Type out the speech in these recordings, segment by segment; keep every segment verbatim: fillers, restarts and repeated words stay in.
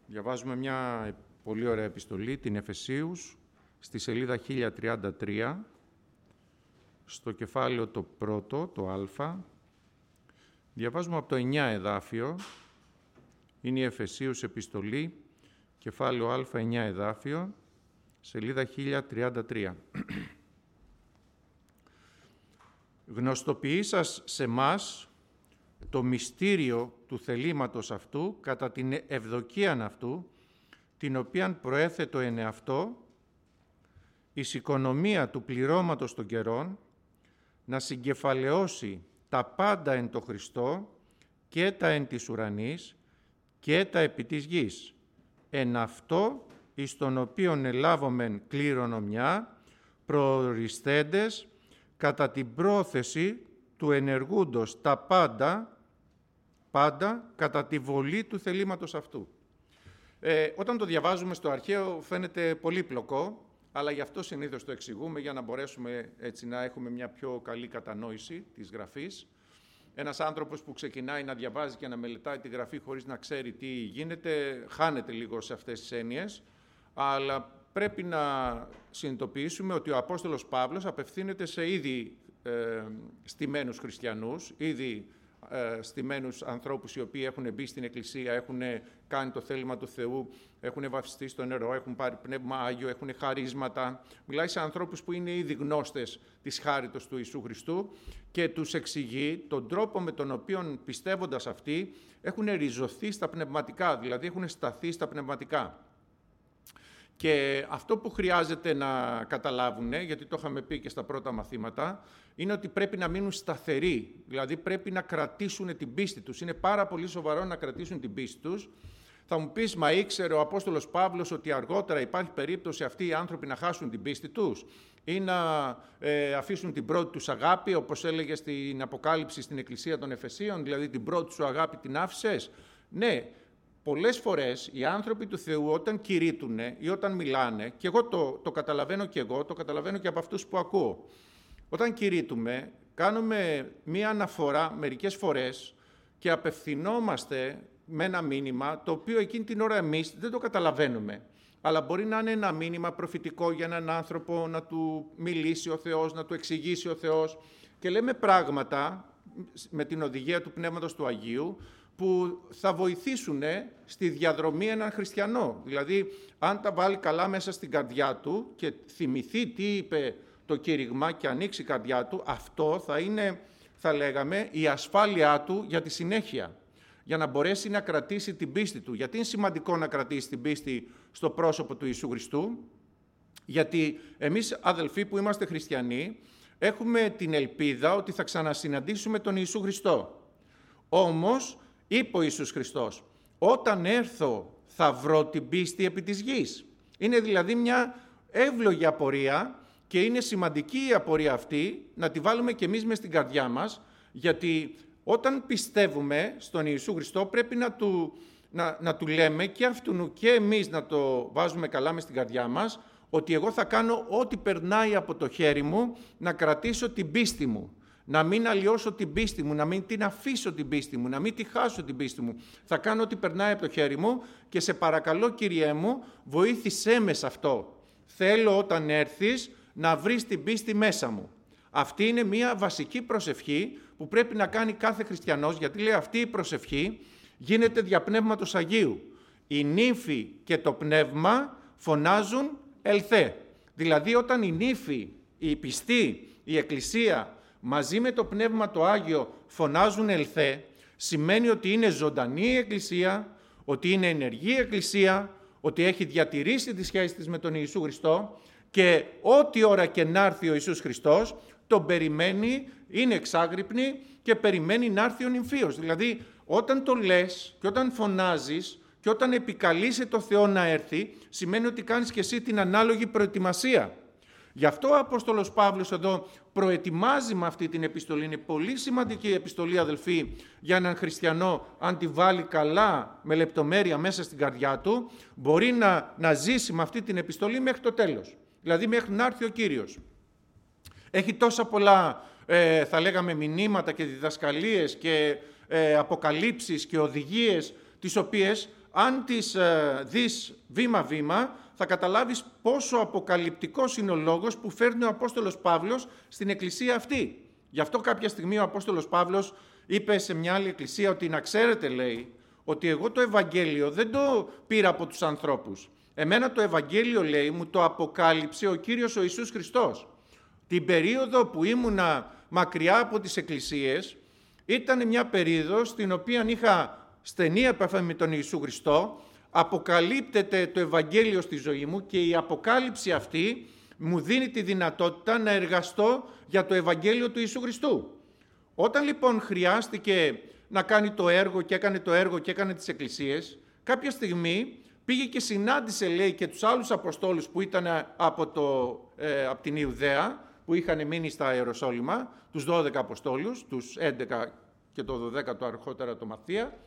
Διαβάζουμε μια πολύ ωραία επιστολή, την Εφεσίους, στη σελίδα χίλια τριάντα τρία, στο κεφάλαιο το πρώτο, το Α. Διαβάζουμε από το εννιά εδάφιο, είναι η Εφεσίους επιστολή, κεφάλαιο Α, εννιά εδάφιο, σελίδα χίλια τριάντα τρία. Γνωστοποιήσας σε μας το μυστήριο του θελήματος αυτού κατά την ευδοκίαν αυτού, την οποίαν προέθετο εν εαυτό, εις οικονομία του πληρώματος των καιρών, να συγκεφαλαιώσει τα πάντα εν το Χριστώ και τα εν της ουρανής και τα επί της γης, εν αυτό εις τον οποίον ελάβομεν κληρονομιά, προοριστέντες κατά την πρόθεση του ενεργούντος τα πάντα, πάντα κατά τη βολή του θελήματος αυτού. Ε, όταν το διαβάζουμε στο αρχαίο φαίνεται πολύπλοκο, αλλά γι' αυτό συνήθως το εξηγούμε για να μπορέσουμε έτσι να έχουμε μια πιο καλή κατανόηση της γραφής. Ένας άνθρωπος που ξεκινάει να διαβάζει και να μελετάει τη γραφή χωρίς να ξέρει τι γίνεται, χάνεται λίγο σε αυτές τις έννοιες, αλλά πρέπει να συνειδητοποιήσουμε ότι ο Απόστολος Παύλος απευθύνεται σε ήδη ε, στημένους χριστιανούς, ήδη ε, στημένους ανθρώπους οι οποίοι έχουν μπει στην Εκκλησία, έχουν κάνει το θέλημα του Θεού, έχουν βαφτιστεί στο νερό, έχουν πάρει πνεύμα Άγιο, έχουν χαρίσματα. Μιλάει σε ανθρώπους που είναι ήδη γνώστες της χάριτος του Ιησού Χριστού και τους εξηγεί τον τρόπο με τον οποίο, πιστεύοντας αυτοί, έχουν ριζωθεί στα πνευματικά, δηλαδή έχουν σταθεί στα πνευματικά. Και αυτό που χρειάζεται να καταλάβουν, γιατί το είχαμε πει και στα πρώτα μαθήματα, είναι ότι πρέπει να μείνουν σταθεροί, δηλαδή πρέπει να κρατήσουν την πίστη τους. Είναι πάρα πολύ σοβαρό να κρατήσουν την πίστη τους. Θα μου πεις, μα ήξερε ο Απόστολος Παύλος ότι αργότερα υπάρχει περίπτωση αυτοί οι άνθρωποι να χάσουν την πίστη τους ή να ε, αφήσουν την πρώτη τους αγάπη, όπως έλεγε στην Αποκάλυψη στην Εκκλησία των Εφεσίων, δηλαδή την πρώτη σου αγάπη την άφησες. Ναι. Πολλές φορές οι άνθρωποι του Θεού όταν κηρύττουν ή όταν μιλάνε, και εγώ το, το καταλαβαίνω και εγώ, το καταλαβαίνω και από αυτούς που ακούω. Όταν κηρύττουμε, κάνουμε μία αναφορά μερικές φορές και απευθυνόμαστε με ένα μήνυμα, το οποίο εκείνη την ώρα εμείς δεν το καταλαβαίνουμε. Αλλά μπορεί να είναι ένα μήνυμα προφητικό για έναν άνθρωπο, να του μιλήσει ο Θεός, να του εξηγήσει ο Θεός. Και λέμε πράγματα με την οδηγία του Πνεύματος του Αγίου, που θα βοηθήσουν στη διαδρομή έναν χριστιανό. Δηλαδή, αν τα βάλει καλά μέσα στην καρδιά του και θυμηθεί τι είπε το κήρυγμα και ανοίξει η καρδιά του, αυτό θα είναι, θα λέγαμε, η ασφάλειά του για τη συνέχεια, για να μπορέσει να κρατήσει την πίστη του. Γιατί είναι σημαντικό να κρατήσει την πίστη στο πρόσωπο του Ιησού Χριστού? Γιατί εμείς, αδελφοί που είμαστε χριστιανοί, έχουμε την ελπίδα ότι θα ξανασυναντήσουμε τον Ιησού Χριστό. Όμως, είπε ο Ιησούς Χριστός, όταν έρθω θα βρω την πίστη επί της γης. Είναι δηλαδή μια εύλογη απορία και είναι σημαντική η απορία αυτή να τη βάλουμε και εμείς μες στην καρδιά μας, γιατί όταν πιστεύουμε στον Ιησού Χριστό πρέπει να του, να, να του λέμε και αυτού και εμείς να το βάζουμε καλά μες στην καρδιά μας, ότι εγώ θα κάνω ό,τι περνάει από το χέρι μου να κρατήσω την πίστη μου. Να μην αλλοιώσω την πίστη μου, να μην την αφήσω την πίστη μου, να μην τη χάσω την πίστη μου. Θα κάνω ό,τι περνάει από το χέρι μου και σε παρακαλώ, Κυριέ μου, βοήθησέ με σε αυτό. Θέλω όταν έρθεις να βρεις την πίστη μέσα μου. Αυτή είναι μια βασική προσευχή που πρέπει να κάνει κάθε χριστιανός, γιατί λέει αυτή η προσευχή γίνεται δια Πνεύματος Αγίου. Η νύφη και το πνεύμα φωνάζουν ελθέ. Δηλαδή όταν η νύφη, η πιστή, η Εκκλησία μαζί με το Πνεύμα το Άγιο φωνάζουν ελθέ, σημαίνει ότι είναι ζωντανή η Εκκλησία, ότι είναι ενεργή η Εκκλησία, ότι έχει διατηρήσει τη σχέση της με τον Ιησού Χριστό και ό,τι ώρα και να έρθει ο Ιησούς Χριστός, τον περιμένει, είναι εξάγρυπνη και περιμένει να έρθει ο νυμφίος. Δηλαδή, όταν το λες και όταν φωνάζεις και όταν επικαλείσαι το Θεό να έρθει, σημαίνει ότι κάνεις και εσύ την ανάλογη προετοιμασία. Γι' αυτό ο Απόστολος Παύλος εδώ προετοιμάζει με αυτή την επιστολή. Είναι πολύ σημαντική η επιστολή, αδελφοί, για έναν χριστιανό, αν τη βάλει καλά με λεπτομέρεια μέσα στην καρδιά του, μπορεί να, να ζήσει με αυτή την επιστολή μέχρι το τέλος. Δηλαδή μέχρι να έρθει ο Κύριος. Έχει τόσα πολλά, ε, θα λέγαμε, μηνύματα και διδασκαλίες και ε, αποκαλύψεις και οδηγίες, τις οποίες αν τις ε, δεις βήμα-βήμα, θα καταλάβεις πόσο αποκαλυπτικός είναι ο λόγος που φέρνει ο Απόστολος Παύλος στην εκκλησία αυτή. Γι' αυτό κάποια στιγμή ο Απόστολος Παύλος είπε σε μια άλλη εκκλησία ότι να ξέρετε, λέει, ότι εγώ το Ευαγγέλιο δεν το πήρα από τους ανθρώπους. Εμένα το Ευαγγέλιο, λέει, μου το αποκάλυψε ο Κύριος ο Ιησούς Χριστός. Την περίοδο που ήμουνα μακριά από τις εκκλησίες, ήταν μια περίοδος στην οποία είχα στενή επαφή με τον Ιησού Χριστό, αποκαλύπτεται το Ευαγγέλιο στη ζωή μου και η αποκάλυψη αυτή μου δίνει τη δυνατότητα να εργαστώ για το Ευαγγέλιο του Ιησού Χριστού. Όταν λοιπόν χρειάστηκε να κάνει το έργο και έκανε το έργο και έκανε τις εκκλησίες, κάποια στιγμή πήγε και συνάντησε, λέει, και τους άλλους Αποστόλους που ήταν από, το, ε, από την Ιουδαία, που είχαν μείνει στα Ιεροσόλυμα, τους δώδεκα Αποστόλους, τους έντεκα και το δωδέκατο αρχότερα το Μαθία,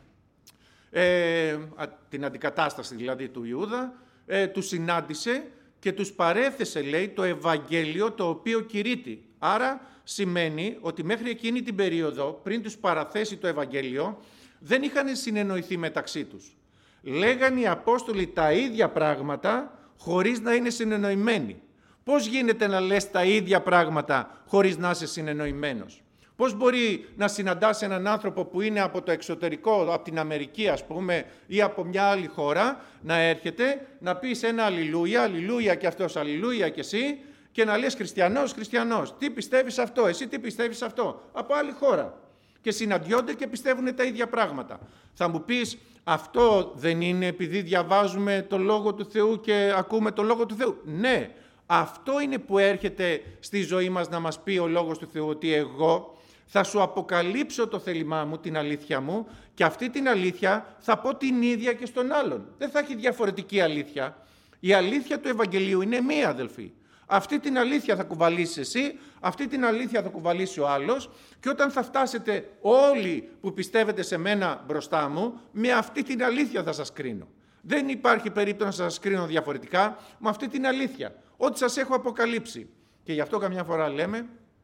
ε, την αντικατάσταση δηλαδή του Ιούδα, ε, τους συνάντησε και τους παρέθεσε, λέει, το Ευαγγέλιο το οποίο κηρύττει. Άρα σημαίνει ότι μέχρι εκείνη την περίοδο, πριν τους παραθέσει το Ευαγγέλιο, δεν είχαν συνεννοηθεί μεταξύ τους. Λέγανε οι Απόστολοι τα ίδια πράγματα χωρίς να είναι συνεννοημένοι. Πώς γίνεται να λες τα ίδια πράγματα χωρίς να είσαι συνεννοημένος? Πώς μπορεί να συναντάς έναν άνθρωπο που είναι από το εξωτερικό, από την Αμερική ας πούμε, ή από μια άλλη χώρα, να έρχεται, να πεις ένα αλληλούια, αλληλούια και αυτός, αλληλούια και εσύ, και να λες χριστιανός, χριστιανός. Τι πιστεύεις αυτό, εσύ τι πιστεύεις αυτό, από άλλη χώρα. Και συναντιόνται και πιστεύουν τα ίδια πράγματα. Θα μου πεις, αυτό δεν είναι επειδή διαβάζουμε το Λόγο του Θεού και ακούμε το Λόγο του Θεού? Ναι, αυτό είναι που έρχεται στη ζωή μας να μας πει ο Λόγος του Θεού, ότι εγώ θα σου αποκαλύψω το θέλημά μου, την αλήθεια μου, και αυτή την αλήθεια θα πω την ίδια και στον άλλον. Δεν θα έχει διαφορετική αλήθεια. Η αλήθεια του Ευαγγελίου είναι μία, αδελφοί. Αυτή την αλήθεια θα κουβαλήσεις εσύ, αυτή την αλήθεια θα κουβαλήσει ο άλλος, και όταν θα φτάσετε όλοι που πιστεύετε σε μένα μπροστά μου, με αυτή την αλήθεια θα σας κρίνω. Δεν υπάρχει περίπτωση να σας κρίνω διαφορετικά, με αυτή την αλήθεια. Ό,τι σας έχω αποκαλύψει. Και γι' αυτό καμιά φορά λέμε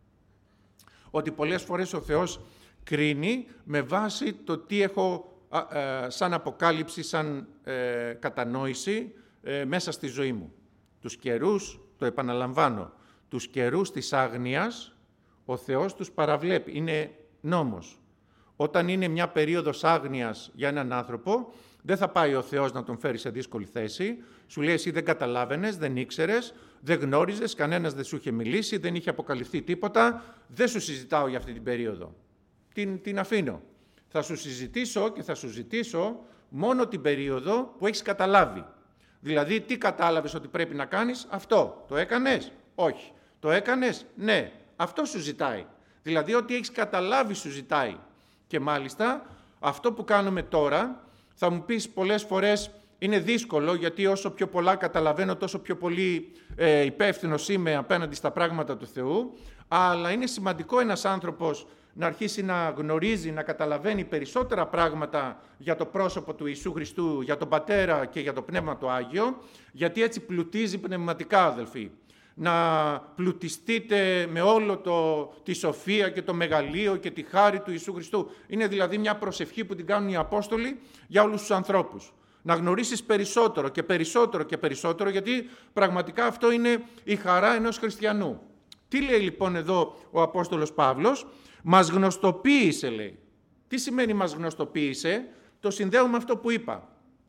ότι πολλές φορές ο Θεός κρίνει με βάση το τι έχω α, ε, σαν αποκάλυψη, σαν ε, κατανόηση ε, μέσα στη ζωή μου. Τους καιρούς, το επαναλαμβάνω, τους καιρούς της άγνοιας ο Θεός τους παραβλέπει. Είναι νόμος. Όταν είναι μια περίοδος άγνοιας για έναν άνθρωπο, δεν θα πάει ο Θεός να τον φέρει σε δύσκολη θέση. Σου λέει, εσύ δεν καταλάβαινες, δεν ήξερες, δεν γνώριζες, κανένας δεν σου είχε μιλήσει, δεν είχε αποκαλυφθεί τίποτα, δεν σου συζητάω για αυτή την περίοδο. Την, την αφήνω. Θα σου συζητήσω και θα σου ζητήσω μόνο την περίοδο που έχεις καταλάβει. Δηλαδή, τι κατάλαβες ότι πρέπει να κάνεις? Αυτό. Το έκανες? Όχι. Το έκανες? Ναι. Αυτό σου ζητάει. Δηλαδή, ό,τι έχεις καταλάβει σου ζητάει. Και μάλιστα, αυτό που κάνουμε τώρα, θα μου πεις πολλές φορές, είναι δύσκολο, γιατί όσο πιο πολλά καταλαβαίνω, τόσο πιο πολύ ε, υπεύθυνος είμαι απέναντι στα πράγματα του Θεού, αλλά είναι σημαντικό ένας άνθρωπος να αρχίσει να γνωρίζει, να καταλαβαίνει περισσότερα πράγματα για το πρόσωπο του Ιησού Χριστού, για τον Πατέρα και για το Πνεύμα το Άγιο, γιατί έτσι πλουτίζει πνευματικά, αδελφοί. Να πλουτιστείτε με όλο το, τη σοφία και το μεγαλείο και τη χάρη του Ιησού Χριστού. Είναι δηλαδή μια προσευχή που την κάνουν οι Απόστολοι για όλους τους ανθρώπους. Να γνωρίσεις περισσότερο και περισσότερο και περισσότερο, γιατί πραγματικά αυτό είναι η χαρά ενός χριστιανού. Τι λέει λοιπόν εδώ ο Απόστολος Παύλος? Μας γνωστοποίησε, λέει. Τι σημαίνει μας γνωστοποίησε? Το συνδέω με αυτό που είπα.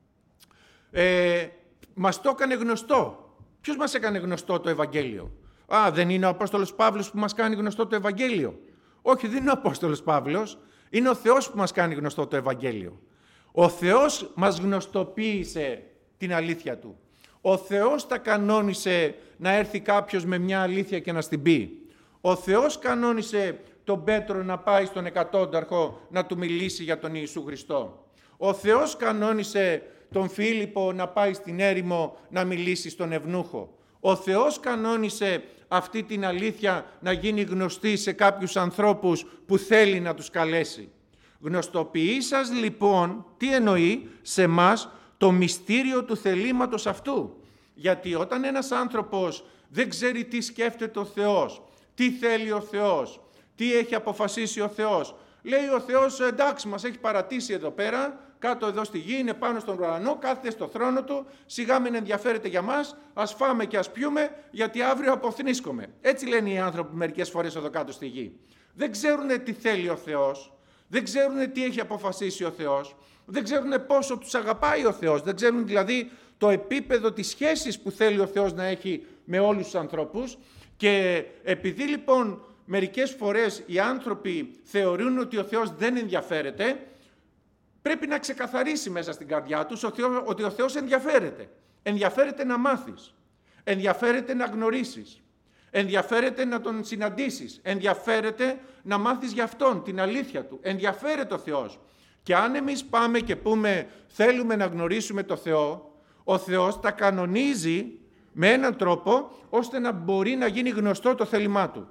Ε, μας το έκανε γνωστό. Ποιος μας έκανε γνωστό το Ευαγγέλιο? Α, δεν είναι ο Απόστολος Παύλος που μας κάνει γνωστό το Ευαγγέλιο? Όχι, δεν είναι ο Απόστολος Παύλος. Είναι ο Θεός που μας κάνει γνωστό το Ευαγγέλιο. Ο Θεός μας γνωστοποίησε την αλήθεια Του. Ο Θεός τα κανόνισε να έρθει κάποιος με μια αλήθεια και να στην πει. Ο Θεός κανόνισε τον Πέτρο να πάει στον εκατόνταρχο να του μιλήσει για τον Ιησού Χριστό. Ο Θεός κανόνισε τον Φίλιππο να πάει στην έρημο να μιλήσει στον Ευνούχο. Ο Θεός κανόνισε αυτή την αλήθεια να γίνει γνωστή σε κάποιους ανθρώπους που θέλει να τους καλέσει. Γνωστοποιήσας λοιπόν, τι εννοεί, σε μας το μυστήριο του θελήματος αυτού. Γιατί όταν ένας άνθρωπος δεν ξέρει τι σκέφτεται ο Θεός, τι θέλει ο Θεός, τι έχει αποφασίσει ο Θεός, λέει ο Θεός, εντάξει, μας έχει παρατήσει εδώ πέρα, κάτω εδώ στη γη, είναι πάνω στον ουρανό, κάθεται στο θρόνο του, σιγά μην ενδιαφέρεται για μας, ας φάμε και ας πιούμε, γιατί αύριο αποθνίσκομαι. Έτσι λένε οι άνθρωποι μερικές φορές εδώ κάτω στη γη. Δεν ξέρουν τι θέλει ο Θεός, δεν ξέρουν τι έχει αποφασίσει ο Θεός, δεν ξέρουν πόσο τους αγαπάει ο Θεός, δεν ξέρουν δηλαδή το επίπεδο της σχέσης που θέλει ο Θεός να έχει με όλους τους ανθρώπους. Και επειδή λοιπόν μερικές φορές οι άνθρωποι θεωρούν ότι ο Θεός δεν ενδιαφέρεται, πρέπει να ξεκαθαρίσει μέσα στην καρδιά τους ότι ο Θεός ενδιαφέρεται. Ενδιαφέρεται να μάθεις, ενδιαφέρεται να γνωρίσεις, ενδιαφέρεται να τον συναντήσεις, ενδιαφέρεται να μάθεις για Αυτόν, την αλήθεια Του. Ενδιαφέρεται ο Θεός. Και αν εμείς πάμε και πούμε θέλουμε να γνωρίσουμε το Θεό, ο Θεός τα κανονίζει με έναν τρόπο ώστε να μπορεί να γίνει γνωστό το θέλημά Του.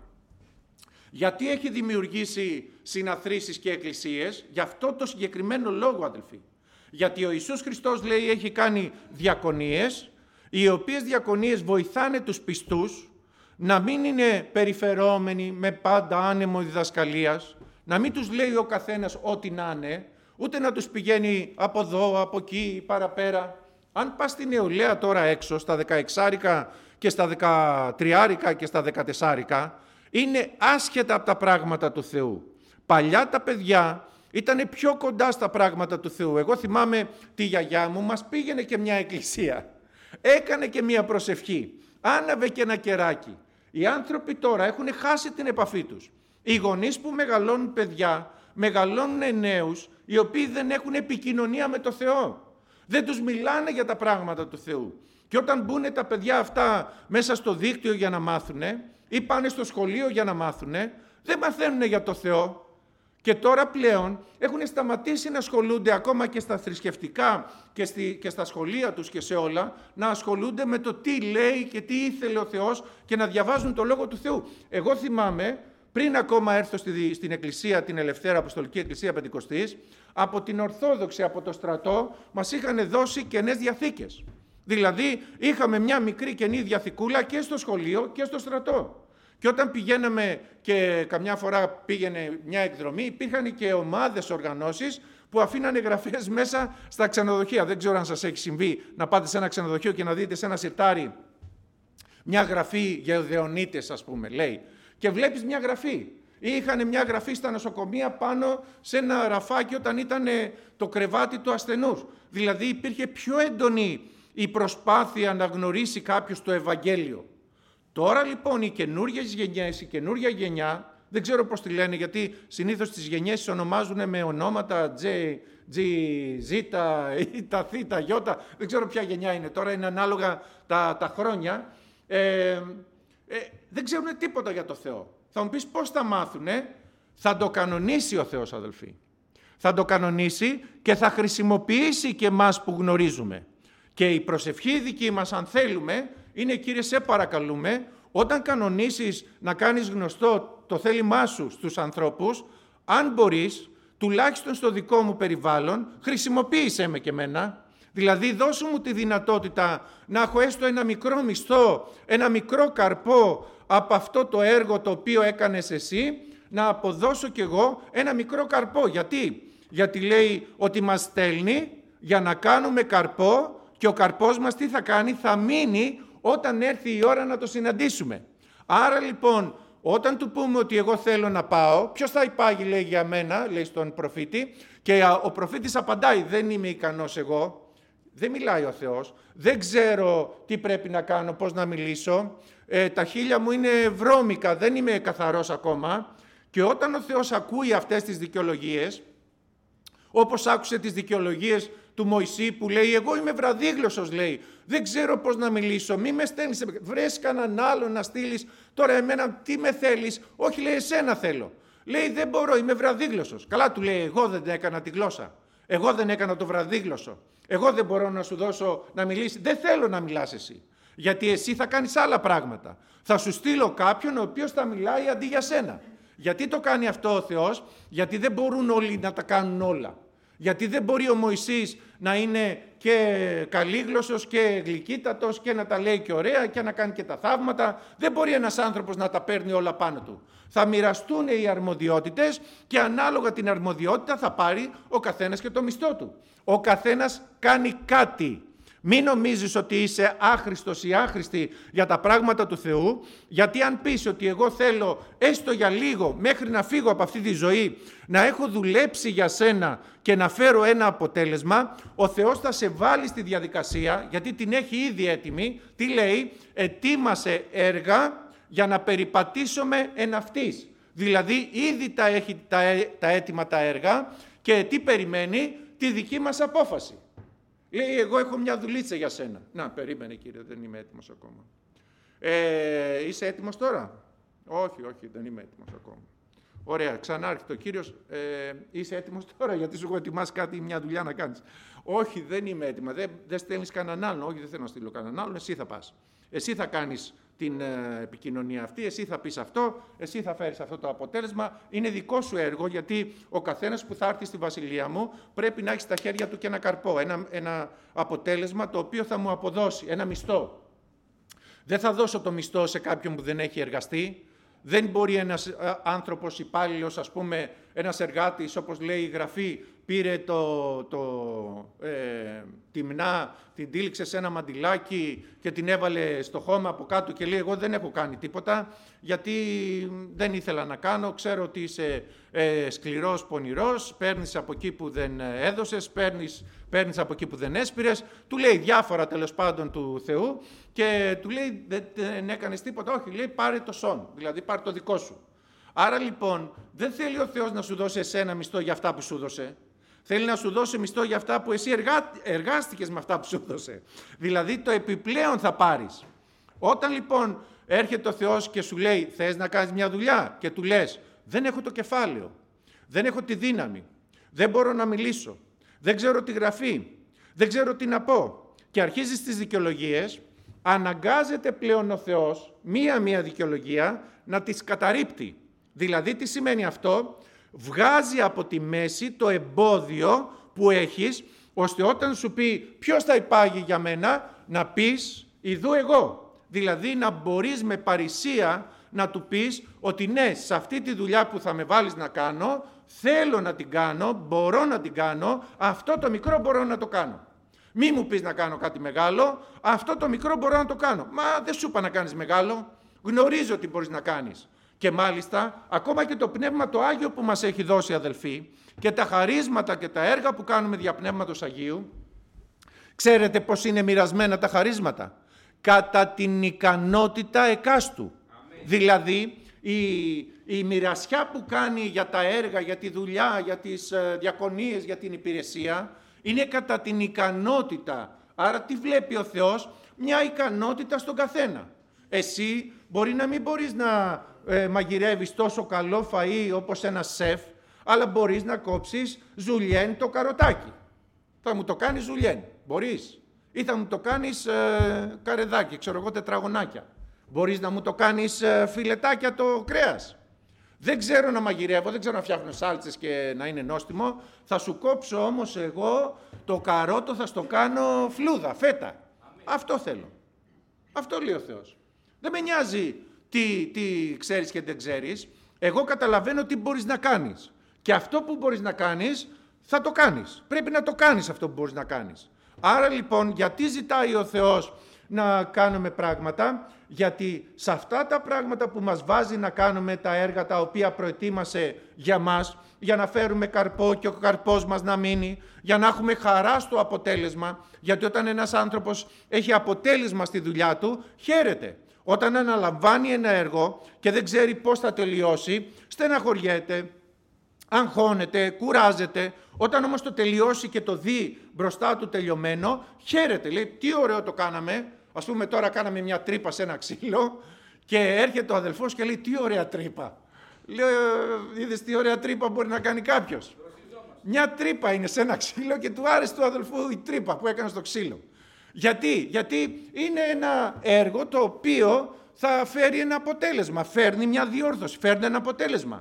Γιατί έχει δημιουργήσει συναθρήσεις και εκκλησίες? Για αυτό το συγκεκριμένο λόγο, αδελφοί. Γιατί ο Ιησούς Χριστός, λέει, έχει κάνει διακονίες, οι οποίες διακονίες βοηθάνε τους πιστούς να μην είναι περιφερόμενοι με πάντα άνεμο διδασκαλίας, να μην τους λέει ο καθένας ό,τι να είναι, ούτε να τους πηγαίνει από εδώ, από εκεί, παραπέρα. Αν πας στη νεολαία τώρα έξω, στα δεκαεξάρικα και στα δεκατριάρικα και στα δεκατεσσάρικα, είναι άσχετα από τα πράγματα του Θεού. Παλιά τα παιδιά ήταν πιο κοντά στα πράγματα του Θεού. Εγώ θυμάμαι τη γιαγιά μου μας πήγαινε και μια εκκλησία. Έκανε και μια προσευχή. Άναβε και ένα κεράκι. Οι άνθρωποι τώρα έχουν χάσει την επαφή τους. Οι γονείς που μεγαλώνουν παιδιά, μεγαλώνουν νέους, οι οποίοι δεν έχουν επικοινωνία με το Θεό. Δεν τους μιλάνε για τα πράγματα του Θεού. Και όταν μπουν τα παιδιά αυτά μέσα στο δίκτυο για να μάθουνε, ή πάνε στο σχολείο για να μάθουνε, δεν μαθαίνουν για το Θεό. Και τώρα πλέον έχουν σταματήσει να ασχολούνται ακόμα και στα θρησκευτικά και, στη, και στα σχολεία τους και σε όλα, να ασχολούνται με το τι λέει και τι ήθελε ο Θεός και να διαβάζουν το Λόγο του Θεού. Εγώ θυμάμαι, πριν ακόμα έρθω στη, στην εκκλησία, την Ελευθέρα Αποστολική Εκκλησία Πεντηκοστής, από την Ορθόδοξη, από το στρατό, μας είχαν δώσει καινές διαθήκες. Δηλαδή είχαμε μια μικρή καινή διαθηκούλα και στο σχολείο και στο στρατό. Και όταν πηγαίναμε και καμιά φορά πήγαινε μια εκδρομή, υπήρχαν και ομάδες, οργανώσεις που αφήνανε γραφές μέσα στα ξενοδοχεία. Δεν ξέρω αν σας έχει συμβεί να πάτε σε ένα ξενοδοχείο και να δείτε σε ένα σιρτάρι μια γραφή για Δεονίτες, ας πούμε, λέει. Και βλέπεις μια γραφή. Ή είχαν μια γραφή στα νοσοκομεία πάνω σε ένα ραφάκι όταν ήταν το κρεβάτι του ασθενούς. Δηλαδή υπήρχε πιο έντονη η προσπάθεια να γνωρίσει κάποιος το Ευαγγέλιο. Τώρα λοιπόν οι καινούργιες γενιές, η καινούργια γενιά, δεν ξέρω πώς τη λένε, γιατί συνήθως τις γενιές τις ονομάζουν με ονόματα J, G, Z, ή τα Θ, τα Ι, δεν ξέρω ποια γενιά είναι τώρα, είναι ανάλογα τα, τα χρόνια. Ε, ε, δεν ξέρουν τίποτα για το Θεό. Θα μου πεις πώς θα μάθουνε? Θα το κανονίσει ο Θεός, αδελφοί. Θα το κανονίσει και θα χρησιμοποιήσει και εμάς που γνωρίζουμε. Και η προσευχή δική μας, αν θέλουμε, είναι, Κύριε, σε παρακαλούμε, όταν κανονίσεις να κάνεις γνωστό το θέλημά σου στους ανθρώπους, αν μπορείς, τουλάχιστον στο δικό μου περιβάλλον, χρησιμοποίησέ με και εμένα. Δηλαδή δώσου μου τη δυνατότητα να έχω έστω ένα μικρό μισθό, ένα μικρό καρπό από αυτό το έργο το οποίο έκανες εσύ, να αποδώσω κι εγώ ένα μικρό καρπό. Γιατί? Γιατί λέει ότι μας στέλνει για να κάνουμε καρπό και ο καρπός μας τι θα κάνει? Θα μείνει όταν έρθει η ώρα να το συναντήσουμε. Άρα λοιπόν, όταν του πούμε ότι εγώ θέλω να πάω, ποιος θα υπάγει, λέει, για μένα, λέει στον προφήτη, και ο προφήτης απαντάει, δεν είμαι ικανός εγώ, δεν μιλάει ο Θεός, δεν ξέρω τι πρέπει να κάνω, πώς να μιλήσω, ε, τα χείλια μου είναι βρώμικα, δεν είμαι καθαρός ακόμα. Και όταν ο Θεός ακούει αυτές τις δικαιολογίες, όπως άκουσε τις δικαιολογίες του Μωυσή που λέει, εγώ είμαι βραδίγλωσσος, λέει, δεν ξέρω πώς να μιλήσω, μη με στέλνεις, βρες κανέναν άλλο να στείλεις, τώρα εμένα τι με θέλεις? Όχι, λέει, εσένα θέλω. Λέει, δεν μπορώ, είμαι βραδίγλωσσος. Καλά, του λέει, εγώ δεν έκανα τη γλώσσα, εγώ δεν έκανα το βραδίγλωσσο, εγώ δεν μπορώ να σου δώσω να μιλήσει, δεν θέλω να μιλάς εσύ, γιατί εσύ θα κάνεις άλλα πράγματα. Θα σου στείλω κάποιον ο οποίος θα μιλάει αντί για σένα. Γιατί το κάνει αυτό ο Θεός? Γιατί δεν μπορούν όλοι να τα κάνουν όλα. Γιατί δεν μπορεί ο Μωυσής να είναι και καλήγλωσσος και γλυκύτατος και να τα λέει και ωραία και να κάνει και τα θαύματα. Δεν μπορεί ένας άνθρωπος να τα παίρνει όλα πάνω του. Θα μοιραστούν οι αρμοδιότητες και ανάλογα την αρμοδιότητα θα πάρει ο καθένας και το μισθό του. Ο καθένας κάνει κάτι. Μην νομίζεις ότι είσαι άχρηστος ή άχρηστη για τα πράγματα του Θεού, γιατί αν πεις ότι εγώ θέλω έστω για λίγο μέχρι να φύγω από αυτή τη ζωή, να έχω δουλέψει για σένα και να φέρω ένα αποτέλεσμα, ο Θεός θα σε βάλει στη διαδικασία, γιατί την έχει ήδη έτοιμη. Τι λέει? Ετοίμασε έργα για να περιπατήσουμε εν αυτής. Δηλαδή ήδη τα έχει τα, τα έτοιμα τα έργα και τι περιμένει? Τη δική μας απόφαση. Λέει, εγώ έχω μια δουλίτσα για σένα. Να, περίμενε κύριε, δεν είμαι έτοιμος ακόμα. Ε, είσαι έτοιμος τώρα? Όχι, όχι, δεν είμαι έτοιμος ακόμα. Ωραία, ξανά έρχεται ο Κύριος. Ε, είσαι έτοιμος τώρα, γιατί σου έχω ετοιμάσει κάτι, μια δουλειά να κάνεις? Όχι, δεν είμαι έτοιμα. Δεν, δεν στέλνεις κανέναν άλλον. Όχι, δεν θέλω να στείλω κανέναν άλλον. Εσύ θα πας. Εσύ θα κάνεις την ε, επικοινωνία αυτή, εσύ θα πεις αυτό, εσύ θα φέρεις αυτό το αποτέλεσμα. Είναι δικό σου έργο, γιατί ο καθένας που θα έρθει στη βασιλεία μου πρέπει να έχει στα χέρια του και ένα καρπό, ένα, ένα αποτέλεσμα το οποίο θα μου αποδώσει, ένα μισθό. Δεν θα δώσω το μισθό σε κάποιον που δεν έχει εργαστεί. Δεν μπορεί ένας άνθρωπος υπάλληλος, ας πούμε, ένας εργάτης, όπως λέει η Γραφή, πήρε το, το ε, τυμνά, την τύλιξε σε ένα μαντιλάκι και την έβαλε στο χώμα από κάτω και λέει, εγώ δεν έχω κάνει τίποτα, γιατί δεν ήθελα να κάνω, ξέρω ότι είσαι ε, σκληρός, πονηρός, παίρνεις από εκεί που δεν έδωσες, παίρνεις, παίρνεις από εκεί που δεν έσπηρες. Του λέει διάφορα τέλος πάντων του Θεού και του λέει, δεν, δεν έκανες τίποτα. Όχι, λέει, πάρε το σόν, δηλαδή πάρε το δικό σου. Άρα λοιπόν δεν θέλει ο Θεός να σου δώσει εσένα μισθό για αυτά που σου δώσε. Θέλει να σου δώσει μισθό για αυτά που εσύ εργά, εργάστηκες με αυτά που σου δώσε. Δηλαδή το επιπλέον θα πάρεις. Όταν λοιπόν έρχεται ο Θεός και σου λέει, θες να κάνεις μια δουλειά, και του λες, δεν έχω το κεφάλαιο, δεν έχω τη δύναμη, δεν μπορώ να μιλήσω, δεν ξέρω τη Γραφή, δεν ξέρω τι να πω, και αρχίζεις τις δικαιολογίες, αναγκάζεται πλέον ο Θεός μία-μία δικαιολογία να τις καταρρίπτει. Δηλαδή τι σημαίνει αυτό? Βγάζει από τη μέση το εμπόδιο που έχεις, ώστε όταν σου πει ποιος θα υπάγει για μένα, να πεις ιδού εγώ. Δηλαδή να μπορείς με παρησία να του πεις ότι ναι, σε αυτή τη δουλειά που θα με βάλεις να κάνω, θέλω να την κάνω, μπορώ να την κάνω, αυτό το μικρό μπορώ να το κάνω. Μη μου πεις να κάνω κάτι μεγάλο, αυτό το μικρό μπορώ να το κάνω. Μα δεν σου είπα να κάνεις μεγάλο, γνωρίζω τι μπορείς να κάνεις. Και μάλιστα, ακόμα και το Πνεύμα το Άγιο που μας έχει δώσει, αδελφοί, και τα χαρίσματα και τα έργα που κάνουμε δια Πνεύματος Αγίου, ξέρετε πώς είναι μοιρασμένα τα χαρίσματα? Κατά την ικανότητα εκάστου. Αμήν. Δηλαδή, η, η μοιρασιά που κάνει για τα έργα, για τη δουλειά, για τις διακονίες, για την υπηρεσία, είναι κατά την ικανότητα. Άρα τι βλέπει ο Θεός? Μια ικανότητα στον καθένα. Εσύ μπορεί να μην μπορείς να ε, μαγειρεύεις τόσο καλό φαΐ όπως ένα σεφ, αλλά μπορείς να κόψεις ζουλιέν το καροτάκι. Θα μου το κάνεις ζουλιέν, μπορείς. Ή θα μου το κάνεις ε, καρεδάκι, ξέρω εγώ, τετραγωνάκια. Μπορείς να μου το κάνεις ε, φιλετάκια το κρέας. Δεν ξέρω να μαγειρεύω, δεν ξέρω να φτιάχνω σάλτσες και να είναι νόστιμο. Θα σου κόψω όμως εγώ το καρότο, θα στο κάνω φλούδα, φέτα. Αμήν. Αυτό θέλω. Αυτό λέει ο Θεός. Δεν με νοιάζει τι, τι ξέρεις και δεν ξέρεις. Εγώ καταλαβαίνω τι μπορείς να κάνεις. Και αυτό που μπορείς να κάνεις, θα το κάνεις. Πρέπει να το κάνεις αυτό που μπορείς να κάνεις. Άρα λοιπόν, γιατί ζητάει ο Θεός να κάνουμε πράγματα? Γιατί σε αυτά τα πράγματα που μας βάζει να κάνουμε τα έργα τα οποία προετοίμασε για μας, για να φέρουμε καρπό και ο καρπός μας να μείνει, για να έχουμε χαρά στο αποτέλεσμα, γιατί όταν ένας άνθρωπος έχει αποτέλεσμα στη δουλειά του, χαίρεται. Όταν αναλαμβάνει ένα έργο και δεν ξέρει πώς θα τελειώσει, στεναχωριέται, αγχώνεται, κουράζεται. Όταν όμως το τελειώσει και το δει μπροστά του τελειωμένο, χαίρεται. Λέει, τι ωραίο το κάναμε. Ας πούμε τώρα κάναμε μια τρύπα σε ένα ξύλο και έρχεται ο αδελφός και λέει, τι ωραία τρύπα. Λέω, είδες τι ωραία τρύπα μπορεί να κάνει κάποιος? Μια τρύπα είναι σε ένα ξύλο και του άρεσε του αδελφού η τρύπα που έκανε στο ξύλο. Γιατί? Γιατί είναι ένα έργο το οποίο θα φέρει ένα αποτέλεσμα. Φέρνει μια διόρθωση, φέρνει ένα αποτέλεσμα.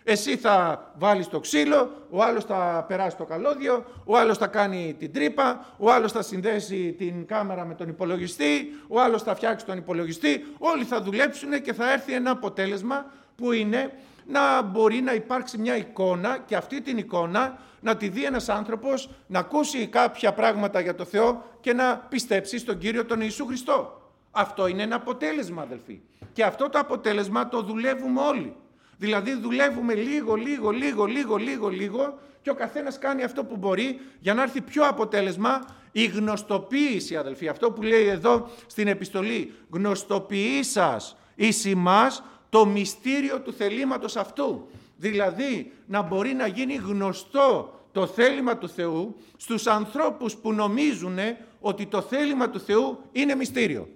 Εσύ θα βάλεις το ξύλο, ο άλλος θα περάσει το καλώδιο, ο άλλος θα κάνει την τρύπα, ο άλλος θα συνδέσει την κάμερα με τον υπολογιστή, ο άλλος θα φτιάξει τον υπολογιστή, όλοι θα δουλέψουν και θα έρθει ένα αποτέλεσμα που είναι να μπορεί να υπάρξει μια εικόνα και αυτή την εικόνα να τη δει ένας άνθρωπος, να ακούσει κάποια πράγματα για το Θεό και να πιστέψει στον Κύριο τον Ιησού Χριστό. Αυτό είναι ένα αποτέλεσμα, αδελφοί. Και αυτό το αποτέλεσμα το δουλεύουμε όλοι. Δηλαδή δουλεύουμε λίγο, λίγο, λίγο, λίγο, λίγο, λίγο και ο καθένας κάνει αυτό που μπορεί για να έρθει πιο αποτέλεσμα η γνωστοποίηση, αδελφοί. Αυτό που λέει εδώ στην επιστολή, γνωστοποιήσας εις ημάς το μυστήριο του θελήματος αυτού. Δηλαδή να μπορεί να γίνει γνωστό το θέλημα του Θεού στους ανθρώπους που νομίζουν ότι το θέλημα του Θεού είναι μυστήριο.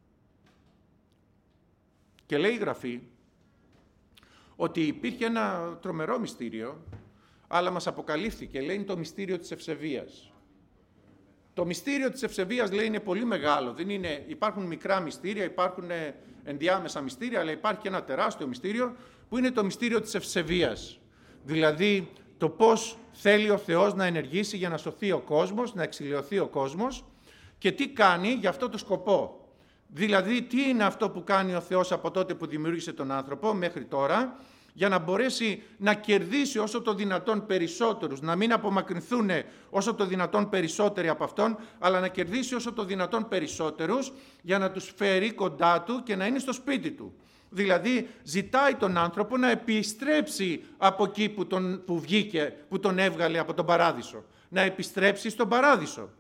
Και λέει η Γραφή ότι υπήρχε ένα τρομερό μυστήριο, αλλά μας αποκαλύφθηκε, λέει, είναι το μυστήριο της ευσεβίας. Το μυστήριο της ευσεβίας, λέει, είναι πολύ μεγάλο. Δεν είναι, υπάρχουν μικρά μυστήρια, υπάρχουν ενδιάμεσα μυστήρια, αλλά υπάρχει και ένα τεράστιο μυστήριο που είναι το μυστήριο της ευσεβίας. Δηλαδή το πώς θέλει ο Θεός να ενεργήσει για να σωθεί ο κόσμος, να εξηλαιωθεί ο κόσμος και τι κάνει για αυτό το σκοπό. Δηλαδή τι είναι αυτό που κάνει ο Θεός από τότε που δημιούργησε τον άνθρωπο μέχρι τώρα, για να μπορέσει να κερδίσει όσο το δυνατόν περισσότερους, να μην απομακρυνθούν όσο το δυνατόν περισσότεροι από Αυτόν, αλλά να κερδίσει όσο το δυνατόν περισσότερους για να τους φέρει κοντά Του και να είναι στο σπίτι Του. Δηλαδή ζητάει τον άνθρωπο να επιστρέψει από εκεί που τον, που βγήκε, που τον έβγαλε από τον παράδεισο. Να επιστρέψει στον παράδεισο.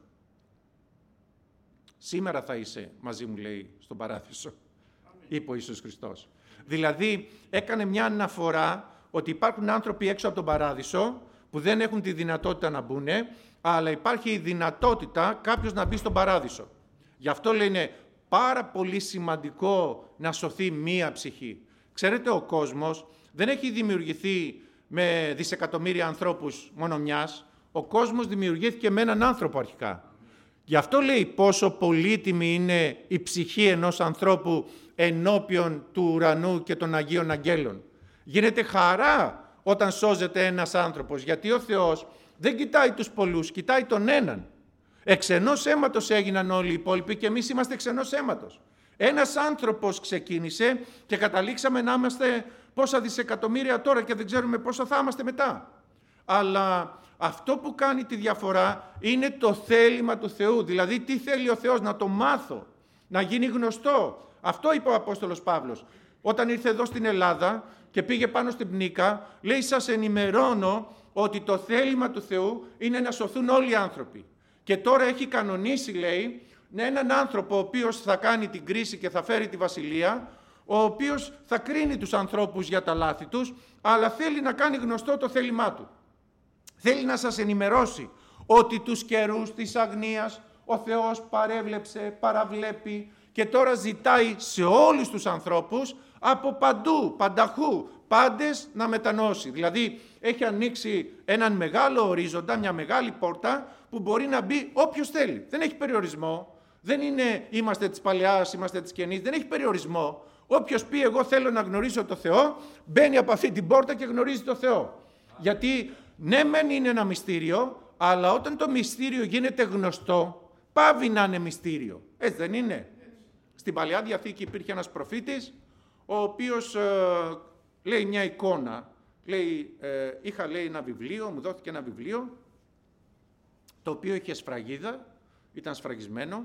Σήμερα θα είσαι μαζί μου, λέει, στον παράδεισο, είπε ο Ιησούς Χριστός. Δηλαδή έκανε μια αναφορά ότι υπάρχουν άνθρωποι έξω από τον παράδεισο που δεν έχουν τη δυνατότητα να μπουν, αλλά υπάρχει η δυνατότητα κάποιος να μπει στον παράδεισο. Γι' αυτό λέει είναι πάρα πολύ σημαντικό να σωθεί μία ψυχή. Ξέρετε, ο κόσμος δεν έχει δημιουργηθεί με δισεκατομμύρια ανθρώπους μόνο μιας. Ο κόσμος δημιουργήθηκε με έναν άνθρωπο αρχικά. Γι' αυτό λέει πόσο πολύτιμη είναι η ψυχή ενός ανθρώπου ενώπιον του ουρανού και των Αγίων Αγγέλων. Γίνεται χαρά όταν σώζεται ένας άνθρωπος, γιατί ο Θεός δεν κοιτάει τους πολλούς, κοιτάει τον έναν. Εξ ενός αίματος έγιναν όλοι οι υπόλοιποι και εμείς είμαστε εξ ενός αίματος. Ένας άνθρωπος ξεκίνησε και καταλήξαμε να είμαστε πόσα δισεκατομμύρια τώρα και δεν ξέρουμε πόσα θα είμαστε μετά. Αλλά αυτό που κάνει τη διαφορά είναι το θέλημα του Θεού. Δηλαδή τι θέλει ο Θεός, να το μάθω, να γίνει γνωστό. Αυτό είπε ο Απόστολος Παύλος. Όταν ήρθε εδώ στην Ελλάδα και πήγε πάνω στην Πνίκα, λέει σας ενημερώνω ότι το θέλημα του Θεού είναι να σωθούν όλοι οι άνθρωποι. Και τώρα έχει κανονίσει, λέει, έναν άνθρωπο ο οποίος θα κάνει την κρίση και θα φέρει τη βασιλεία, ο οποίος θα κρίνει τους ανθρώπους για τα λάθη τους, αλλά θέλει να κάνει γνωστό το θέλημά του. Θέλει να σας ενημερώσει ότι τους καιρούς της αγνίας ο Θεός παρέβλεψε, παραβλέπει και τώρα ζητάει σε όλους τους ανθρώπους από παντού, πανταχού, πάντες να μετανώσει. Δηλαδή έχει ανοίξει έναν μεγάλο ορίζοντα, μια μεγάλη πόρτα που μπορεί να μπει όποιος θέλει. Δεν έχει περιορισμό. Δεν είναι είμαστε της παλαιάς, είμαστε της καινής. Δεν έχει περιορισμό. Όποιος πει εγώ θέλω να γνωρίσω το Θεό, μπαίνει από αυτή την πόρτα και γνωρίζει το Θεό. Γιατί ναι μεν είναι ένα μυστήριο, αλλά όταν το μυστήριο γίνεται γνωστό, πάβει να είναι μυστήριο. Έτσι δεν είναι? Στην Παλαιά Διαθήκη υπήρχε ένας προφήτης, ο οποίος ε, λέει μια εικόνα. Λέει, ε, είχα λέει ένα βιβλίο, μου δόθηκε ένα βιβλίο, το οποίο είχε σφραγίδα, ήταν σφραγισμένο